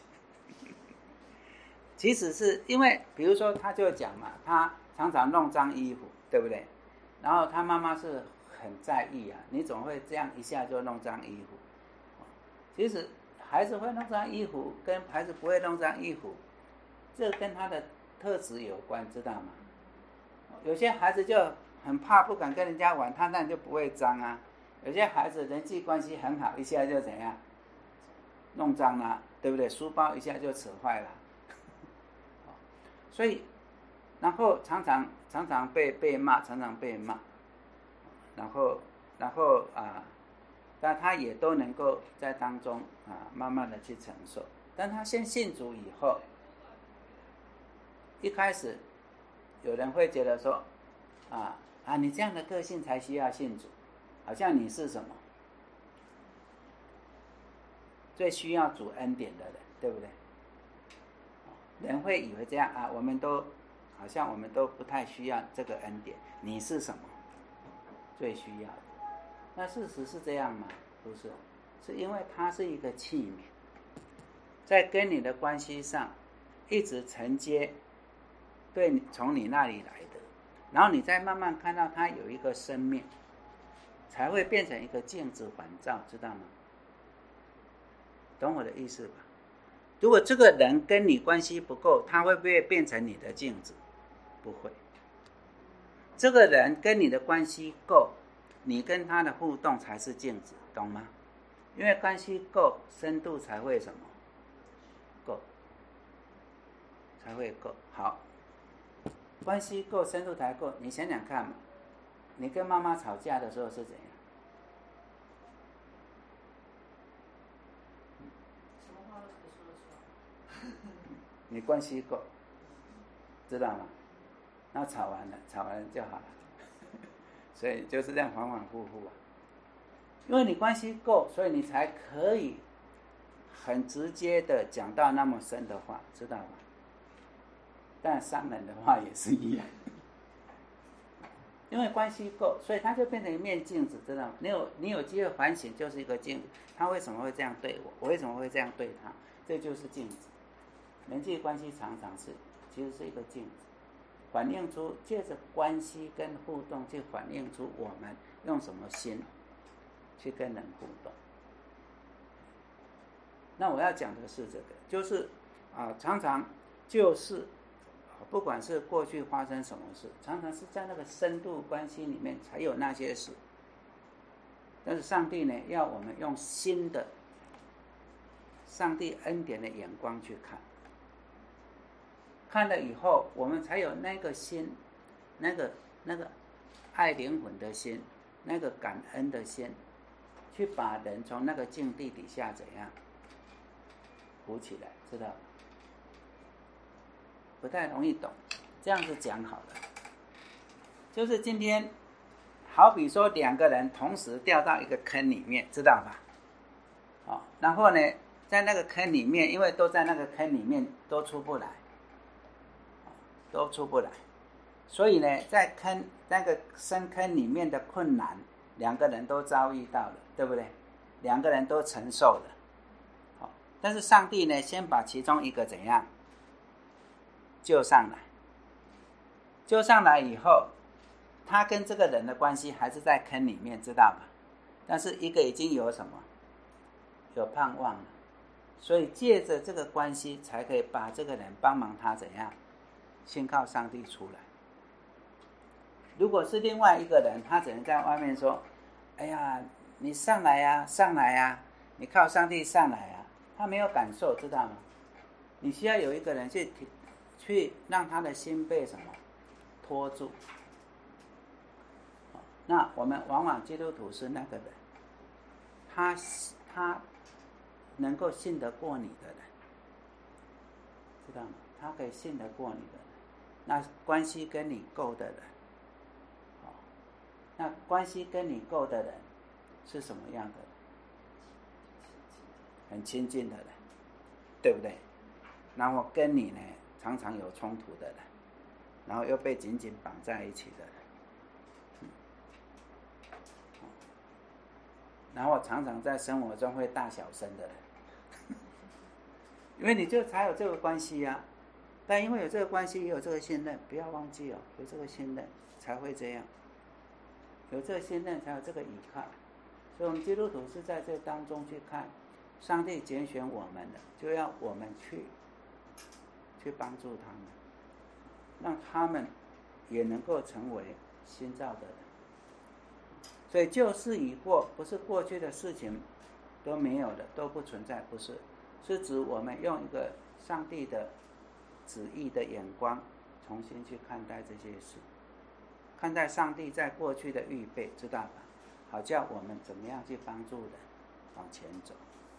其实是因为，比如说他就讲嘛，他常常弄脏衣服， 对不对？然后他妈妈是很在意啊，你怎么会这样一下就弄脏衣服？其实孩子会弄脏衣服跟孩子不会弄脏衣服，这跟他的特质有关，知道吗？有些孩子就很怕，不敢跟人家玩，他那就不会脏啊。有些孩子人际关系很好，一下就怎样弄脏了，对不对？书包一下就扯坏了。所以然后常常常常被被骂，常常被骂，然后然后啊，但他也都能够在当中啊慢慢的去承受。但他先信主以后，一开始有人会觉得说啊啊你这样的个性才需要信主，好像你是什么最需要主恩典的人，对不对？人会以为这样啊，我们都好像我们都不太需要这个恩典，你是什么最需要的？那事实是这样吗？不是，是因为它是一个器皿，在跟你的关系上一直承接对你从你那里来的，然后你再慢慢看到它有一个生命，才会变成一个镜子反照，知道吗？懂我的意思吧？如果这个人跟你关系不够，他会不会变成你的镜子？不会。这个人跟你的关系够，你跟他的互动才是镜子，懂吗？因为关系够，深度才会什么？够，才会够。好，关系够，深度才够。你想想看嘛，你跟妈妈吵架的时候是怎样？你关系够，知道吗？那吵完了，吵完了就好了。所以就是这样反反复复啊。因为你关系够，所以你才可以很直接的讲到那么深的话，知道吗？但伤人的话也是一样。因为关系够，所以它就变成一面镜子，知道吗？你有你有机会反省，就是一个镜子。他为什么会这样对我？我为什么会这样对他？这就是镜子。人际关系常常是其实是一个镜子，反映出借着关系跟互动去反映出我们用什么心去跟人互动。那我要讲的是这个，就是啊，常常就是不管是过去发生什么事，常常是在那个深度关系里面才有那些事。但是上帝呢，要我们用新的上帝恩典的眼光去看。看了以后，我们才有那个心，那个那个爱灵魂的心，那个感恩的心，去把人从那个境地底下怎样扶起来，知道吗？不太容易懂，这样子讲好了。就是今天，好比说两个人同时掉到一个坑里面，知道吧？好，然后呢，在那个坑里面，因为都在那个坑里面，都出不来。都出不来，所以呢，在坑那个深坑里面的困难，两个人都遭遇到了，对不对？两个人都承受了。好，但是上帝呢，先把其中一个怎样救上来，救上来以后，他跟这个人的关系还是在坑里面，知道吧？但是一个已经有什么？有盼望了，所以借着这个关系，才可以把这个人帮忙他怎样？先靠上帝出来。如果是另外一个人，他只能在外面说：“哎呀，你上来呀、啊，上来呀、啊，你靠上帝上来啊。”他没有感受，知道吗？你需要有一个人去去让他的心被什么拖住。那我们往往基督徒是那个人，他他能够信得过你的人，知道吗？他可以信得过你的人。那关系跟你够的人，哦，那关系跟你够的人是什么样的人？很亲近的人，对不对？然后跟你呢常常有冲突的人，然后又被紧紧绑在一起的人，嗯，然后常常在生活中会大小声的人，因为你就才有这个关系啊。 但因为有这个关系，也有这个信任，不要忘记哦，有这个信任才会这样，有这个信任才有这个依靠。所以我们基督徒是在这当中去看，上帝拣选我们的，就要我们去去帮助他们，让他们也能够成为新造的人。所以旧事已过，不是过去的事情都没有的，都不存在，不是，是指我们用一个上帝的旨意的眼光重新去看待这些事，看待上帝在过去的预备，知道吧？好叫我们怎么样去帮助人往前走。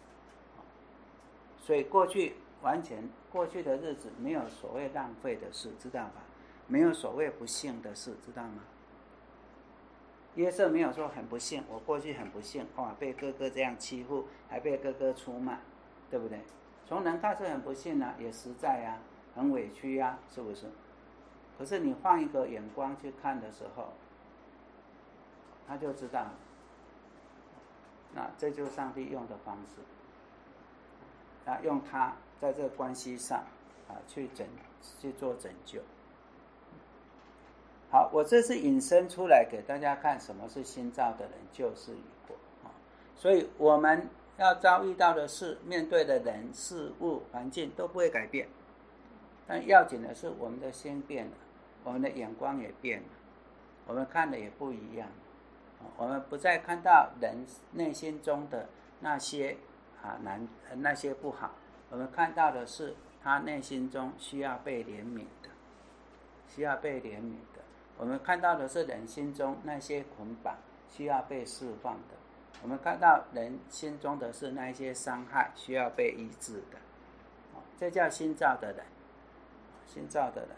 所以过去完全过去的日子没有所谓浪费的事，知道吧？没有所谓不幸的事，知道吗？约瑟没有说很不幸，我过去很不幸，哇，被哥哥这样欺负，还被哥哥出卖，对不对？从人看是很不幸啊，也实在啊，很委屈啊，是不是？可是你换一个眼光去看的时候，他就知道了。那这就是上帝用的方式，啊，用他在这个关系上啊去拯去做拯救。好，我这是引申出来给大家看什么是新造的人，旧事已过。所以我们要遭遇到的事，面对的人事物环境都不会改变，但要紧的是我们的心变了，我们的眼光也变了，我们看的也不一样，我们不再看到人内心中的那些啊难那些不好，我们看到的是他内心中需要被怜悯的，需要被怜悯的。我们看到的是人心中那些捆绑需要被释放的，我们看到人心中的是那些伤害需要被医治的，这叫新造的人，新造的人。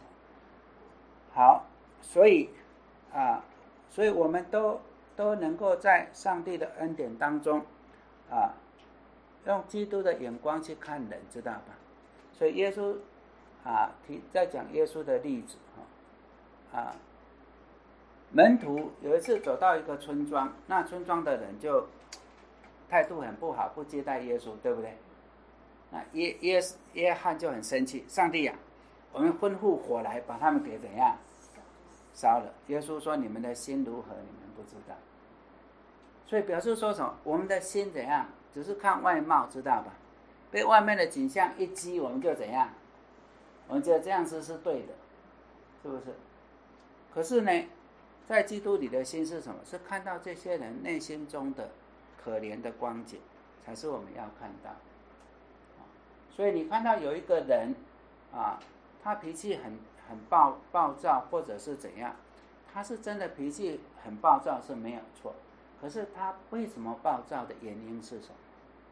好，所以啊，所以我们都都能够在上帝的恩典当中啊，用基督的眼光去看人，知道吧？所以耶稣啊，提在讲耶稣的例子啊，门徒有一次走到一个村庄，那村庄的人就态度很不好，不接待耶稣，对不对？那耶耶约翰就很生气，上帝啊，我们吩咐火来把他们给怎样烧了。耶稣说：“你们的心如何，你们不知道。”所以表示说什么？我们的心怎样？只是看外貌，知道吧？被外面的景象一激，我们就怎样？我们觉得这样子是对的，是不是？可是呢，在基督里的心是什么？是看到这些人内心中的可怜的光景，才是我们要看到。所以你看到有一个人啊，他脾气很很暴暴躁，或者是怎样，他是真的脾气很暴躁是没有错。可是他为什么暴躁的原因是什么？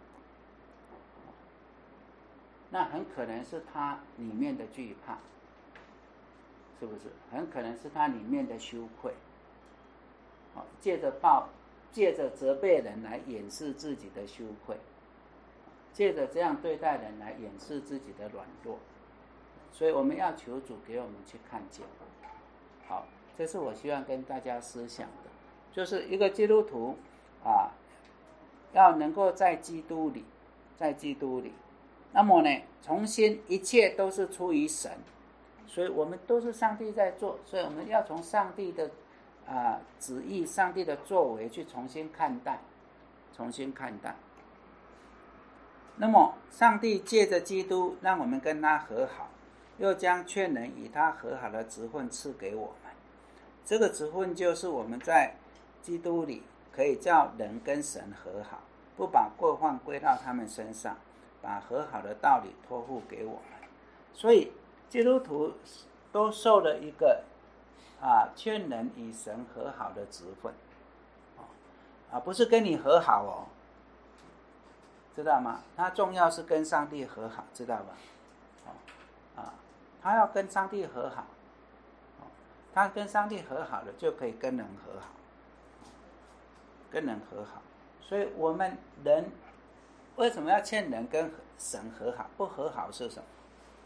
那很可能是他里面的惧怕，是不是？很可能是他里面的羞愧，借着报，借着责备人来掩饰自己的羞愧，借着这样对待人来掩饰自己的软弱。所以我们要求主给我们去看见。好，这是我希望跟大家思想的，就是一个基督徒啊，要能够在基督里，在基督里。那么呢，重新一切都是出于神，所以我们都是上帝在做，所以我们要从上帝的啊旨意、上帝的作为去重新看待，重新看待。那么上帝借着基督让我们跟他和好，又将劝人与他和好的职分赐给我们。这个职分就是我们在基督里可以叫人跟神和好，不把过犯归到他们身上，把和好的道理托付给我们。所以基督徒都受了一个啊劝人与神和好的职分，啊不是跟你和好哦，知道吗？他重要是跟上帝和好，知道吧？啊，他要跟上帝和好，他跟上帝和好了，就可以跟人和好，跟人和好。所以我们人为什么要劝人跟神和好？不和好是什么？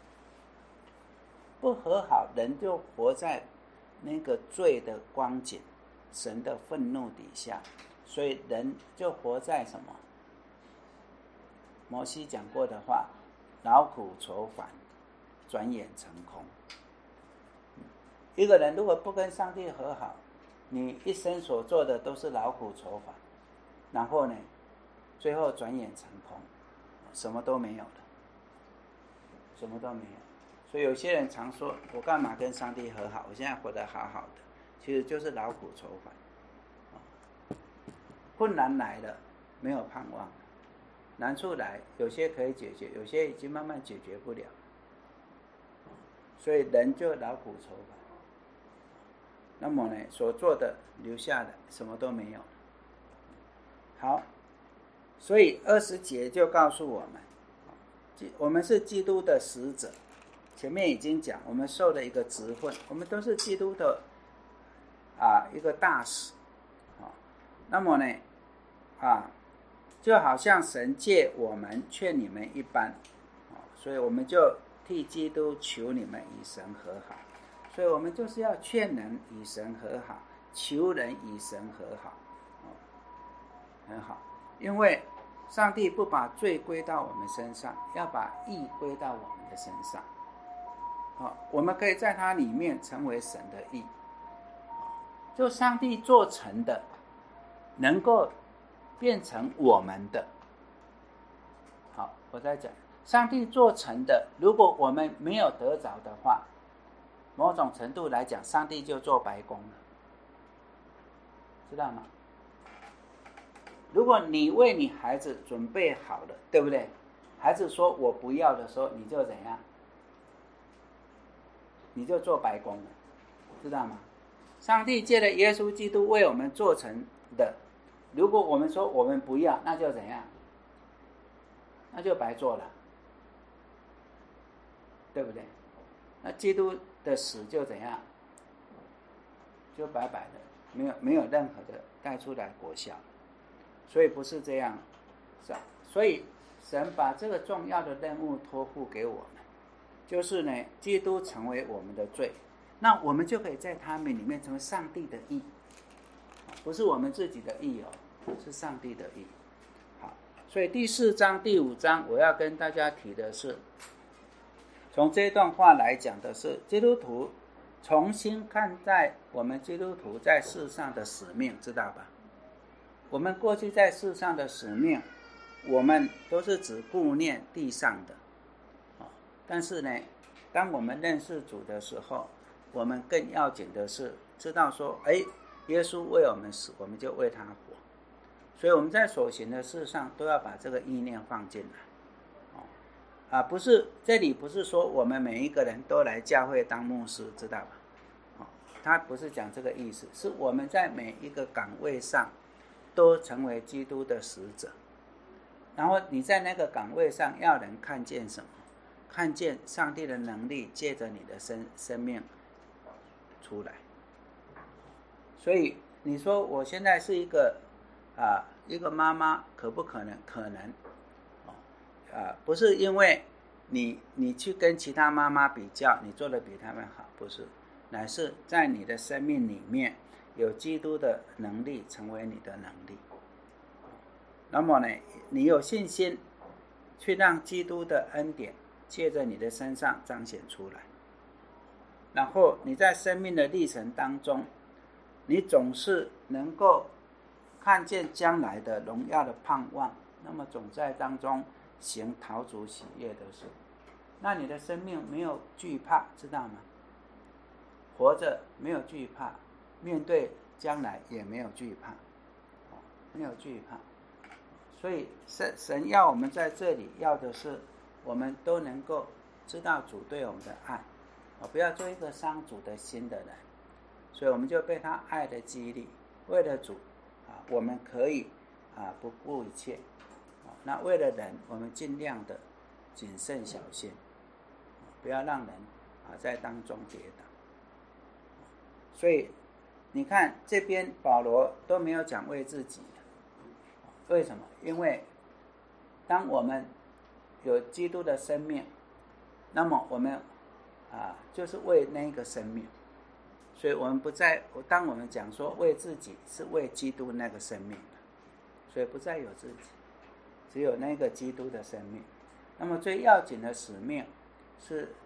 不和好，人就活在那个罪的光景、神的愤怒底下，所以人就活在什么？摩西讲过的话，劳苦愁烦， 转眼成空。一个人如果不跟上帝和好，你一生所做的都是劳苦愁烦，然后呢，最后转眼成空，什么都没有了，什么都没有。所以有些人常说，我干嘛跟上帝和好？我现在活得好好的，其实就是劳苦愁烦。困难来了，没有盼望；难处来，有些可以解决，有些已经慢慢解决不了。所以人就劳苦愁烦。那么呢，所做的留下的什么都没有。好，所以二十节就告诉我们，我们是基督的使者。前面已经讲，我们受了一个职分，我们都是基督的啊一个大使。啊，那么呢，啊，就好像神借我们劝你们一般，啊，所以我们就替基督求你们与神和好。所以我们就是要劝人与神和好，求人与神和好，哦，很好。因为上帝不把罪归到我们身上，要把义归到我们的身上。哦，我们可以在它里面成为神的义，就上帝做成的，能够变成我们的。好，我再讲，上帝做成的，如果我们没有得着的话，某种程度来讲，上帝就做白工了，知道吗？如果你为你孩子准备好了，对不对？孩子说我不要的时候，你就怎样？你就做白工了，知道吗？上帝借了耶稣基督为我们做成的，如果我们说我们不要，那就怎样？那就白做了，对不对？那基督的死就怎样？就白白的，没有没有任何的带出来果效。所以不是这样，是吧？所以神把这个重要的任务托付给我们，就是呢，基督成为我们的罪，那我们就可以在他们里面成为上帝的义，不是我们自己的义哦，是上帝的义。好，所以第四章、第五章我要跟大家提的是，从这段话来讲的是基督徒重新看待我们基督徒在世上的使命，知道吧？我们过去在世上的使命，我们都是只顾念地上的，但是呢，当我们认识主的时候，我们更要紧的是知道说，哎，耶稣为我们死，我们就为他活。所以我们在所行的事上都要把这个意念放进来。啊，不是，这里不是说我们每一个人都来教会当牧师，知道吧？他不是讲这个意思，是我们在每一个岗位上都成为基督的使者，然后你在那个岗位上要人看见什么？看见上帝的能力借着你的生生命出来。所以你说我现在是一个啊一个妈妈，可不可能？可能啊，不是因为你你去跟其他妈妈比较，你做的比他们好，不是，乃是在你的生命里面有基督的能力成为你的能力。那么呢，你有信心去让基督的恩典借着你的身上彰显出来，然后你在生命的历程当中，你总是能够看见将来的荣耀的盼望，那么总在当中行讨主喜悦的事，那你的生命没有惧怕，知道吗？活着没有惧怕，面对将来也没有惧怕，没有惧怕。所以神神要我们在这里要的是，我们都能够知道主对我们的爱，不要做一个伤主的心的人。所以我们就被他爱的激励，为了主啊，我们可以啊不顾一切。那为了人，我们尽量的谨慎小心，不要让人啊在当中跌倒。所以你看这边保罗都没有讲为自己的，为什么？因为当我们有基督的生命，那么我们啊就是为那个生命，所以我们不再当我们讲说为自己，是为基督那个生命的，所以不再有自己，只有那个基督的生命。那么最要紧的使命是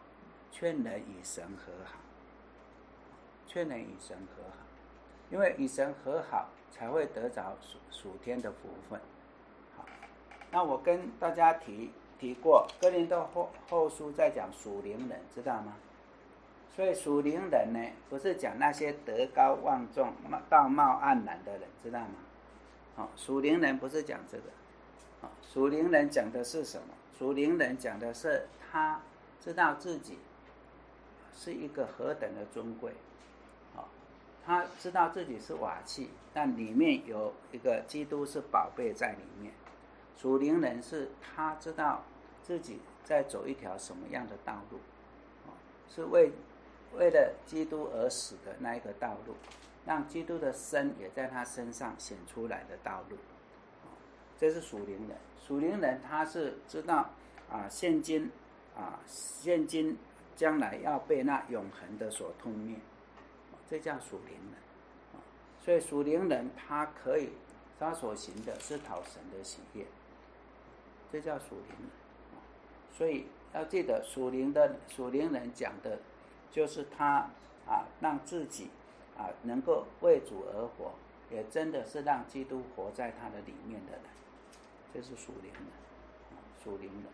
劝人与神和好，劝人与神和好，因为与神和好才会得着属属天的福分。好，那我跟大家提提过，哥林多后后书在讲属灵人，知道吗？所以属灵人呢，不是讲那些德高望重、道貌岸然的人，知道吗？哦，属灵人不是讲这个，哦，属灵人讲的是什么？属灵人讲的是他知道自己是一个何等的尊贵，哦，他知道自己是瓦器，但里面有一个基督是宝贝在里面。属灵人是他知道自己在走一条什么样的道路，哦，是为为了基督而死的那一个道路，让基督的生也在他身上显出来的道路，哦，这是属灵人。属灵人他是知道啊，现今啊，现今将来要被那永恒的所吞灭，哦，这叫属灵人，哦，所以属灵人他可以，他所行的是讨神的喜悦，这叫属灵人，哦，所以要记得属灵的属灵人讲的就是他啊，让自己啊能够为主而活，也真的是让基督活在他的里面的人，这是属灵人，属灵人。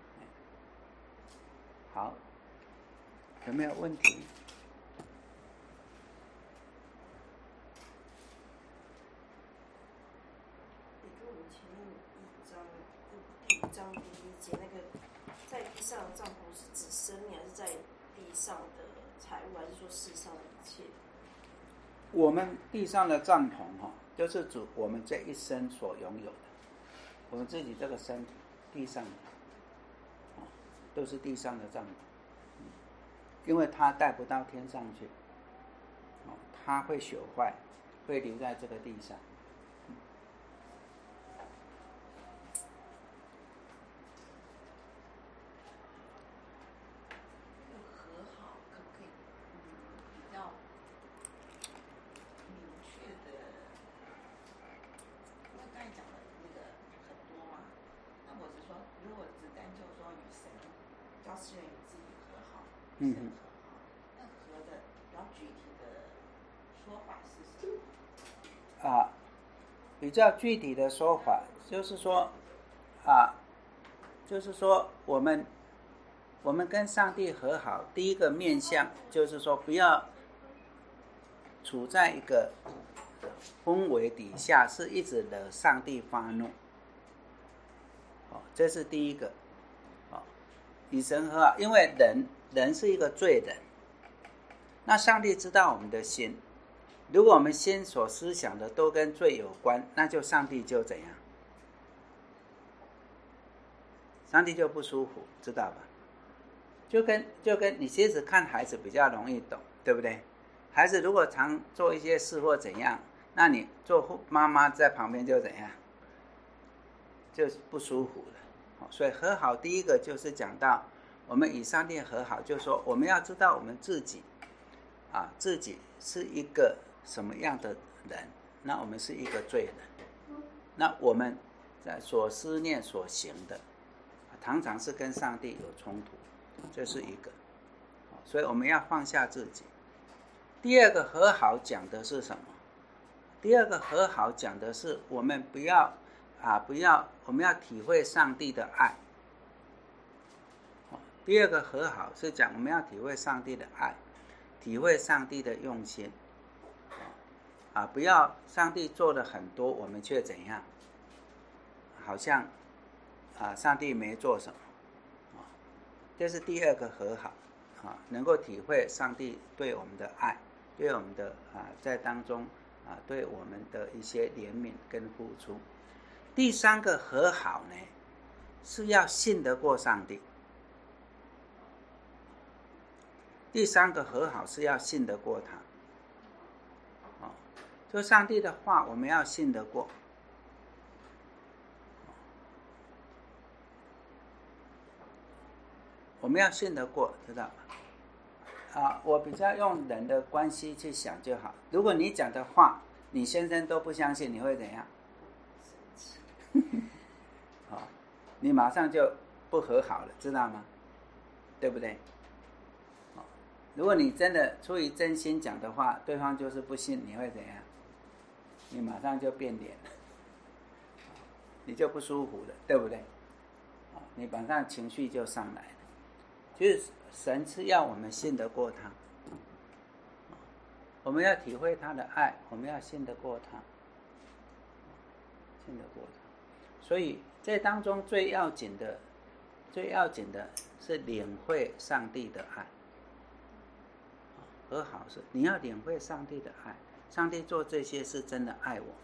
好，有没有问题？ 也跟我们前面一章第五章第一节那个，在地上的帐篷是指生命，还是在地上的财物，还是说世上的一切？ 我们地上的帐篷哈，就是指我们这一生所拥有的，我们自己这个身体，地上的，都是地上的帐篷，因为它带不到天上去，它会朽坏，会留在这个地上。 和好可不可以比较明确的？因为刚才讲的那个很多嘛，那我是说，如果只单就说与神，叫世人与自己和好，与神和好，那和的比较具体的说法是什么？ 啊，比较具体的说法就是说，啊，就是说我们我们跟上帝和好，第一个面向就是说不要处在一个氛围底下，是一直惹上帝发怒，哦，这是第一个，哦，与神和好，因为人人是一个罪人，那上帝知道我们的心，如果我们心所思想的都跟罪有关，那就上帝就怎样？上帝就不舒服，知道吧？就跟就跟你其实看孩子比较容易懂，对不对？孩子如果常做一些事或怎样，那你做妈妈在旁边就怎样？就不舒服了。所以和好第一个就是讲到我们与上帝和好，就是说我们要知道我们自己啊，自己是一个什么样的人，那我们是一个罪人，那我们在所思念所行的常常是跟上帝有冲突，这是一个，所以我们要放下自己。第二个和好讲的是什么？第二个和好讲的是我们不要啊，不要我们要体会上帝的爱。第二个和好是讲我们要体会上帝的爱，体会上帝的用心，啊，不要上帝做了很多，我们却怎样？好像啊，上帝没做什么，啊，这是第二个和好，啊，能够体会上帝对我们的爱，对我们的啊，在当中啊，对我们的一些怜悯跟付出。第三个和好呢，是要信得过上帝。第三个和好是要信得过他，哦，就上帝的话我们要信得过，我们要信得过，知道吧？啊，我比较用人的关系去想就好。如果你讲的话，你先生都不相信，你会怎样？好，你马上就不和好了，知道吗？对不对？ 如果你真的出于真心讲的话，对方就是不信，你会怎样？你马上就变脸了，你就不舒服了，对不对？你马上情绪就上来了。就是神是要我们信得过他，我们要体会他的爱，我们要信得过他，信得过他。所以这当中最要紧的，最要紧的是领会上帝的爱。和好是你要领会上帝的爱，上帝做这些是真的爱我们。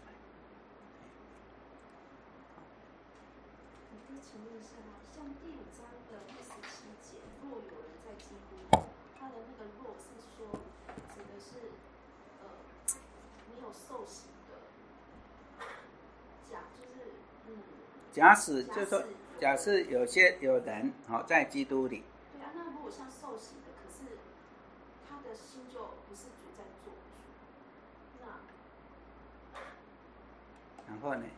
我可以请问一下吗？像第五章的第十七节，若有人在基督里，他的那个若是说，指的是呃没有受洗的，假就是嗯。 假使就说，假设有些有人好、哦、在基督里。 对啊，那如果像受洗的，可是他的心就不是主在做主，那然后呢？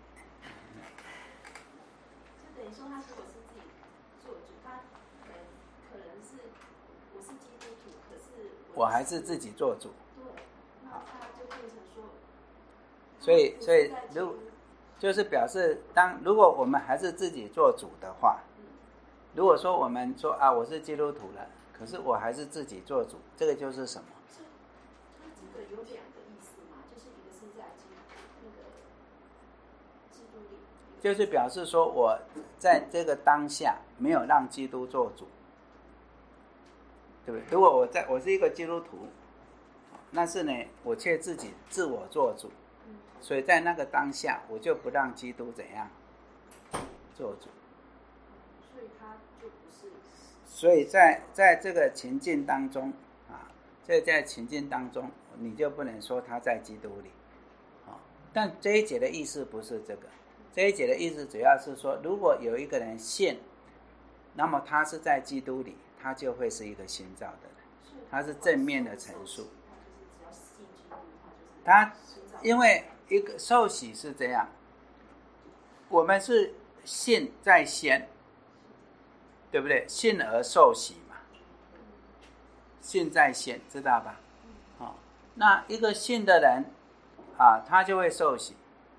就等于说他如果是自己做主，他可能可能是我是基督徒，可是 我, 我还是自己做主。 对，那他就变成说， 所以所以如就是表示当如果我们还是自己做主的话，如果说我们说啊我是基督徒了，可是我还是自己做主，这个就是什么？ 它这个有两个意思嘛，就是一个是在基那个基督里， 就是表示说我在这个当下没有让基督做主，对不对？如果我在我是一个基督徒，但是呢我却自己自我做主，所以在那个当下我就不让基督怎样做主。 所以他就不是。 所以在在这个情境当中啊，这在情境当中，你就不能说他在基督里，啊，但这一节的意思不是这个，这一节的意思主要是说，如果有一个人信，那么他是在基督里，他就会是一个新造的人，他是正面的陈述。他因为一个受洗是这样，我们是信在先。对不对？信而受洗嘛，信在先，知道吧？哦，那一个信的人啊，他就会受洗。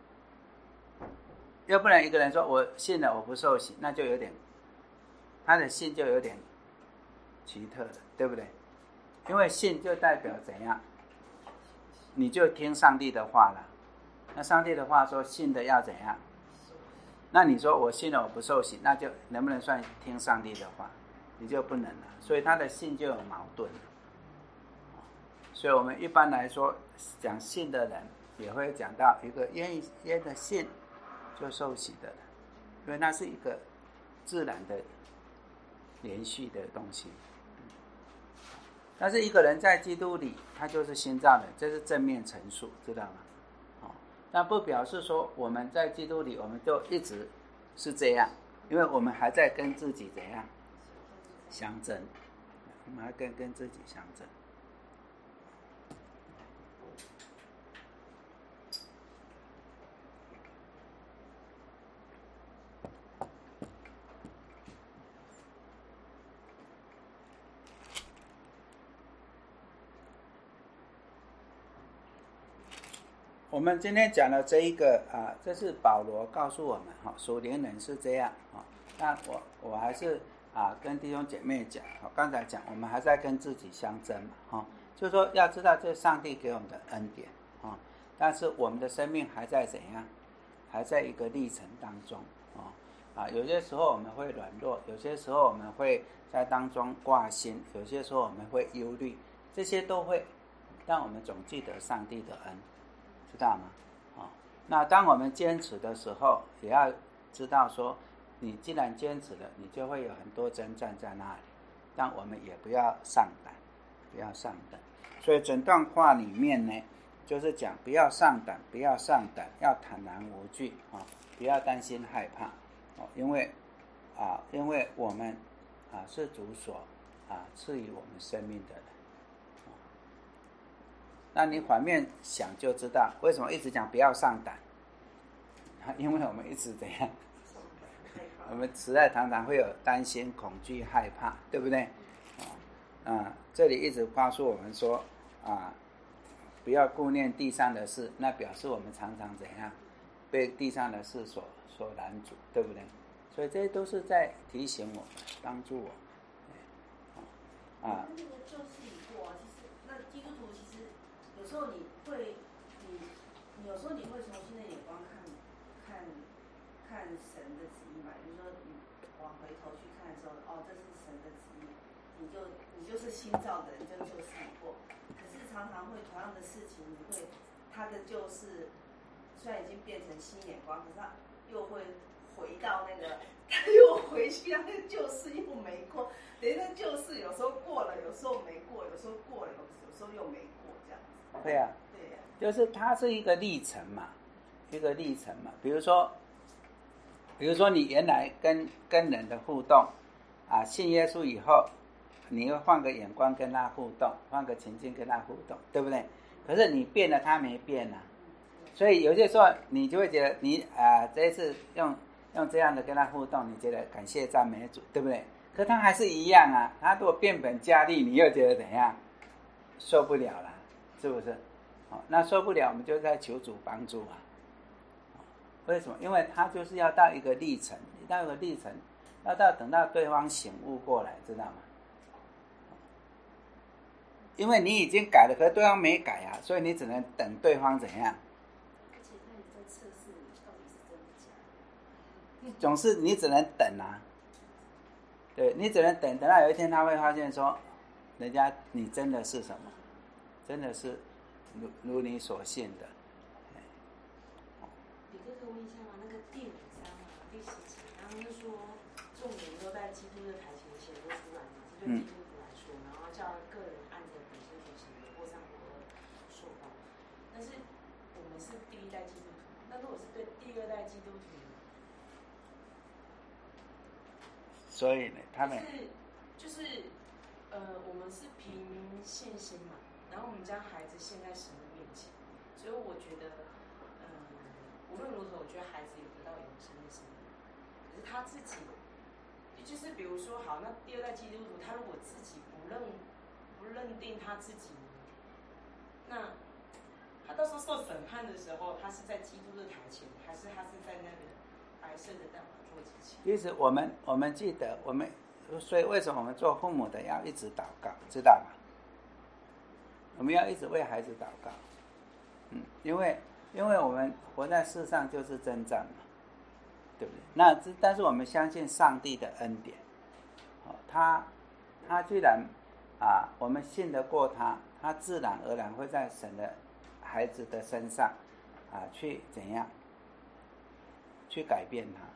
要不然一个人说我信了我不受洗，那就有点，他的信就有点奇特了，对不对？因为信就代表怎样？你就听上帝的话了。那上帝的话说信的要怎样？那你说我信了我不受洗，那就能不能算听上帝的话？你就不能了。所以他的信就有矛盾了。所以我们一般来说讲信的人，也会讲到一个愿意愿的信就受洗的人，因为那是一个自然的连续的东西。但是一个人在基督里，他就是新造的，这是正面陈述，知道吗？但不表示说我们在基督里我们就一直是这样，因为我们还在跟自己怎样相争，我们还跟跟自己相争。我们今天讲的这一个啊，这是保罗告诉我们哈，属灵人是这样啊。那我我还是啊跟弟兄姐妹讲，我刚才讲我们还在跟自己相争嘛哈，就是说要知道这是上帝给我们的恩典啊，但是我们的生命还在怎样，还在一个历程当中啊啊，有些时候我们会软弱，有些时候我们会在当中挂心，有些时候我们会忧虑，这些都会让我们总记得上帝的恩。知道吗？哦，那当我们坚持的时候，也要知道说，你既然坚持了，你就会有很多征战在那里，但我们也不要上胆，不要上胆。所以整段话里面呢，就是讲不要上胆，不要上胆，要坦然无惧啊、哦，不要担心害怕哦，因为啊，因为我们啊是主所啊赐予我们生命的人。那你反面想就知道为什么一直讲不要上胆，因为我们一直怎样，我们实在常常会有担心、恐惧、害怕，对不对？ 啊，这里一直告诉我们说啊，不要顾念地上的事，那表示我们常常怎样被地上的事所所拦阻，对不对？所以这些都是在提醒我们，帮助我们啊。 那个旧事已过啊，其实那基督徒其实有时候你会，你你有时候你会从新的眼光看看看神的旨意嘛，比如说你往回头去看的时候，哦，这是神的旨意，你就你就是新造的人，就旧事已过。可是常常会同样的事情，你会他的旧事虽然已经变成新眼光，可是他又会回到那个，他又回去，他那个旧事又没过。等于那旧事有时候过了，有时候没过，有时候过了，有有时候又没过，这样子。 对呀、啊， 对呀、啊， 就是它是一个历程嘛，一个历程嘛。比如说，比如说你原来跟跟人的互动啊，信耶稣以后，你会换个眼光跟他互动，换个情境跟他互动，对不对？可是你变了，他没变啊。所以有些时候你就会觉得你啊，这一次用用这样的跟他互动，你觉得感谢赞美主，对不对？可他还是一样啊，他如果变本加厉，你又觉得怎样？受不了了，是不是？哦，那受不了，我们就在求主帮助啊。为什么？因为他就是要到一个历程，到一个历程，要到等到对方醒悟过来，知道吗？因为你已经改了，可是对方没改啊，所以你只能等对方怎样？ 而且他也在测试你到底是真的假的。 总是你只能等啊，对，你只能等，等到有一天他会发现说，人家你真的是什么，真的是如如你所信的。 李哥可以问一下吗？那个第五章啊，第十节，然后就说众人都在基督的台前显露出来嘛，这对基督徒来说，然后叫个人按着本身所行的过上不恶受报。但是我们是第一代基督徒，那如果是对第二代基督徒， 所以呢，他们就是就是呃，我们是凭信心嘛，然后我们将孩子献在神的面前，所以我觉得，嗯、呃，无论如何，我觉得孩子有得到永生的生命，可是他自己，就是比如说，好，那第二代基督徒，他如果自己不认不认定他自己，那他到时候受审判的时候，他是在基督的台前，还是他是在那个白色的大宝座之前？ 其实我们我们记得我们，所以为什么我们做父母的要一直祷告，知道吗？我们要一直为孩子祷告，嗯，因为因为我们活在世上就是征战嘛，对不对？那但是我们相信上帝的恩典，哦，他他居然啊，我们信得过他，他自然而然会在神的孩子的身上啊去怎样去改变他。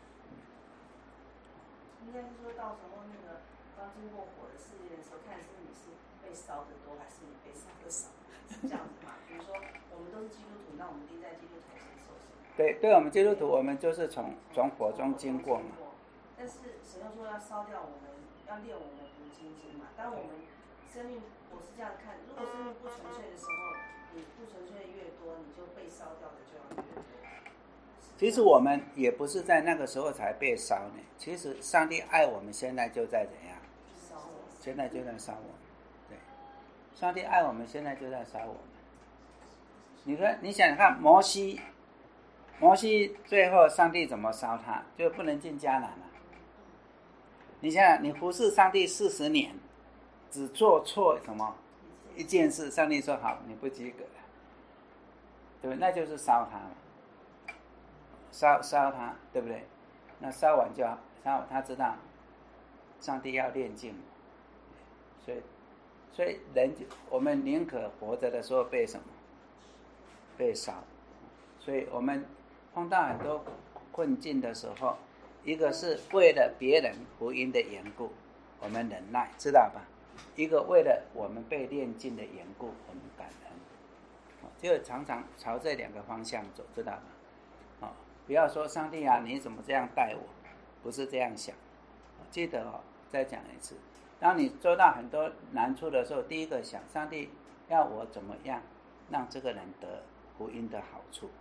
应该是说到时候那个刚经过火的试炼的时候，看是你是被烧的多还是你被烧的少，是这样子嘛？比如说我们都是基督徒，那我们第一代基督徒是受审判。 对，对我们基督徒，我们就是从从火中经过嘛。 但是神又说要烧掉我们，要炼我们无精精嘛。当我们生命，我是这样看，如果生命不纯粹的时候，你不纯粹越多，你就被烧掉的就要越多。 其实我们也不是在那个时候才被烧呢。其实上帝爱我们，现在就在怎样？现在就在烧我们。对，上帝爱我们，现在就在烧我们。你说，你想想看，摩西，摩西最后上帝怎么烧他？就不能进迦南了。你想想，你服侍上帝四十年，只做错什么一件事，上帝说好，你不及格了，对不对？那就是烧他嘛。烧烧他，对不对？那烧完就好，烧他知道上帝要炼净，所以所以人我们宁可活着的时候被什么被烧，所以我们碰到很多困境的时候，一个是为了别人福音的缘故，我们忍耐，知道吧？一个为了我们被炼净的缘故，我们感恩，就常常朝这两个方向走，知道吗？不要说上帝啊，你怎么这样待我？不是这样想。记得哦，再讲一次，当你遭到很多难处的时候，第一个想，上帝要我怎么样让这个人得福音的好处？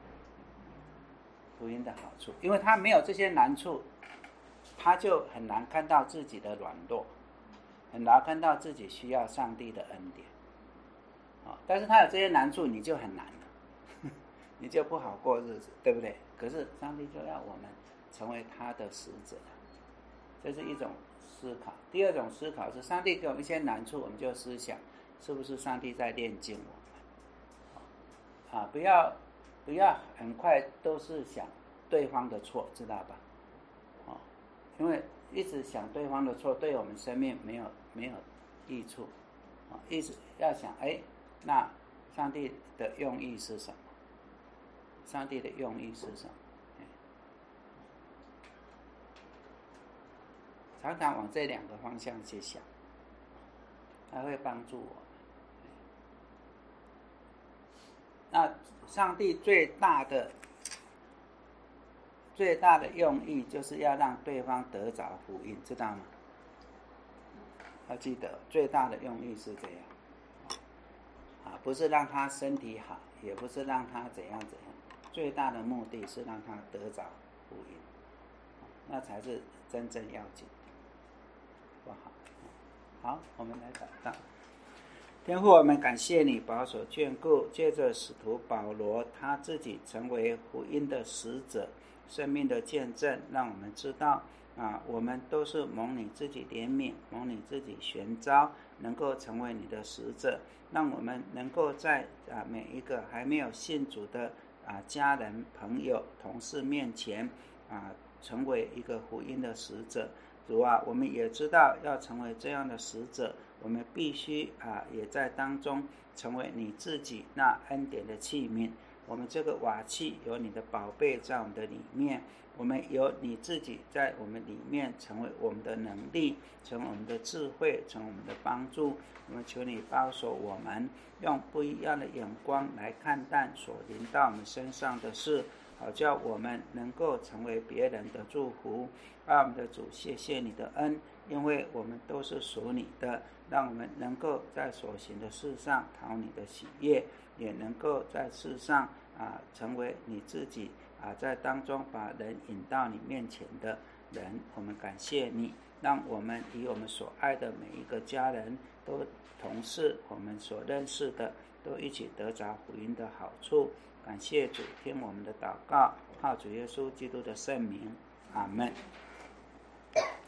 福音的好处，因为他没有这些难处，他就很难看到自己的软弱， 很难看到自己需要上帝的恩典，哦，但是他有这些难处，你就很难了，你就不好过日子，对不对？可是上帝就要我们成为他的使者，这是一种思考。第二种思考是，上帝给我们一些难处，我们就思想是不是上帝在炼净我们，啊，不要不要很快都是想对方的错，知道吧？哦，因为一直想对方的错，对我们生命没有没有益处，啊，一直要想，哎，那上帝的用意是什么？上帝的用意是什么？常常往这两个方向去想，它会帮助我们。那上帝最大的最大的用意，就是要让对方得着福音，知道吗？要记得，最大的用意是这样，啊，不是让他身体好，也不是让他怎样怎样，最大的目的是让他得着福音，那才是真正要紧的，不好。好，我们来祷告。天父，我们感谢你保守眷顾，借着使徒保罗他自己成为福音的使者，生命的见证，让我们知道啊，我们都是蒙你自己怜悯，蒙你自己选召，能够成为你的使者，让我们能够在啊每一个还没有信主的啊家人、朋友、同事面前啊，成为一个福音的使者。主啊，我们也知道要成为这样的使者，我们必须啊也在当中成为你自己那恩典的器皿。我们这个瓦器有你的宝贝在我们的里面，我们有你自己在我们里面，成为我们的能力，成为我们的智慧，成为我们的帮助。我们求你保守我们，用不一样的眼光来看待所临到我们身上的事，好叫我们能够成为别人的祝福。爱我们的主，谢谢你的恩，因为我们都是属你的，让我们能够在所行的事上讨你的喜悦，也能够在世上啊成为你自己啊在当中把人引到你面前的人。我们感谢你，让我们与我们所爱的每一个家人都同事，我们所认识的都一起得着福音的好处。感谢主，听我们的祷告，靠主耶稣基督的圣名，阿们。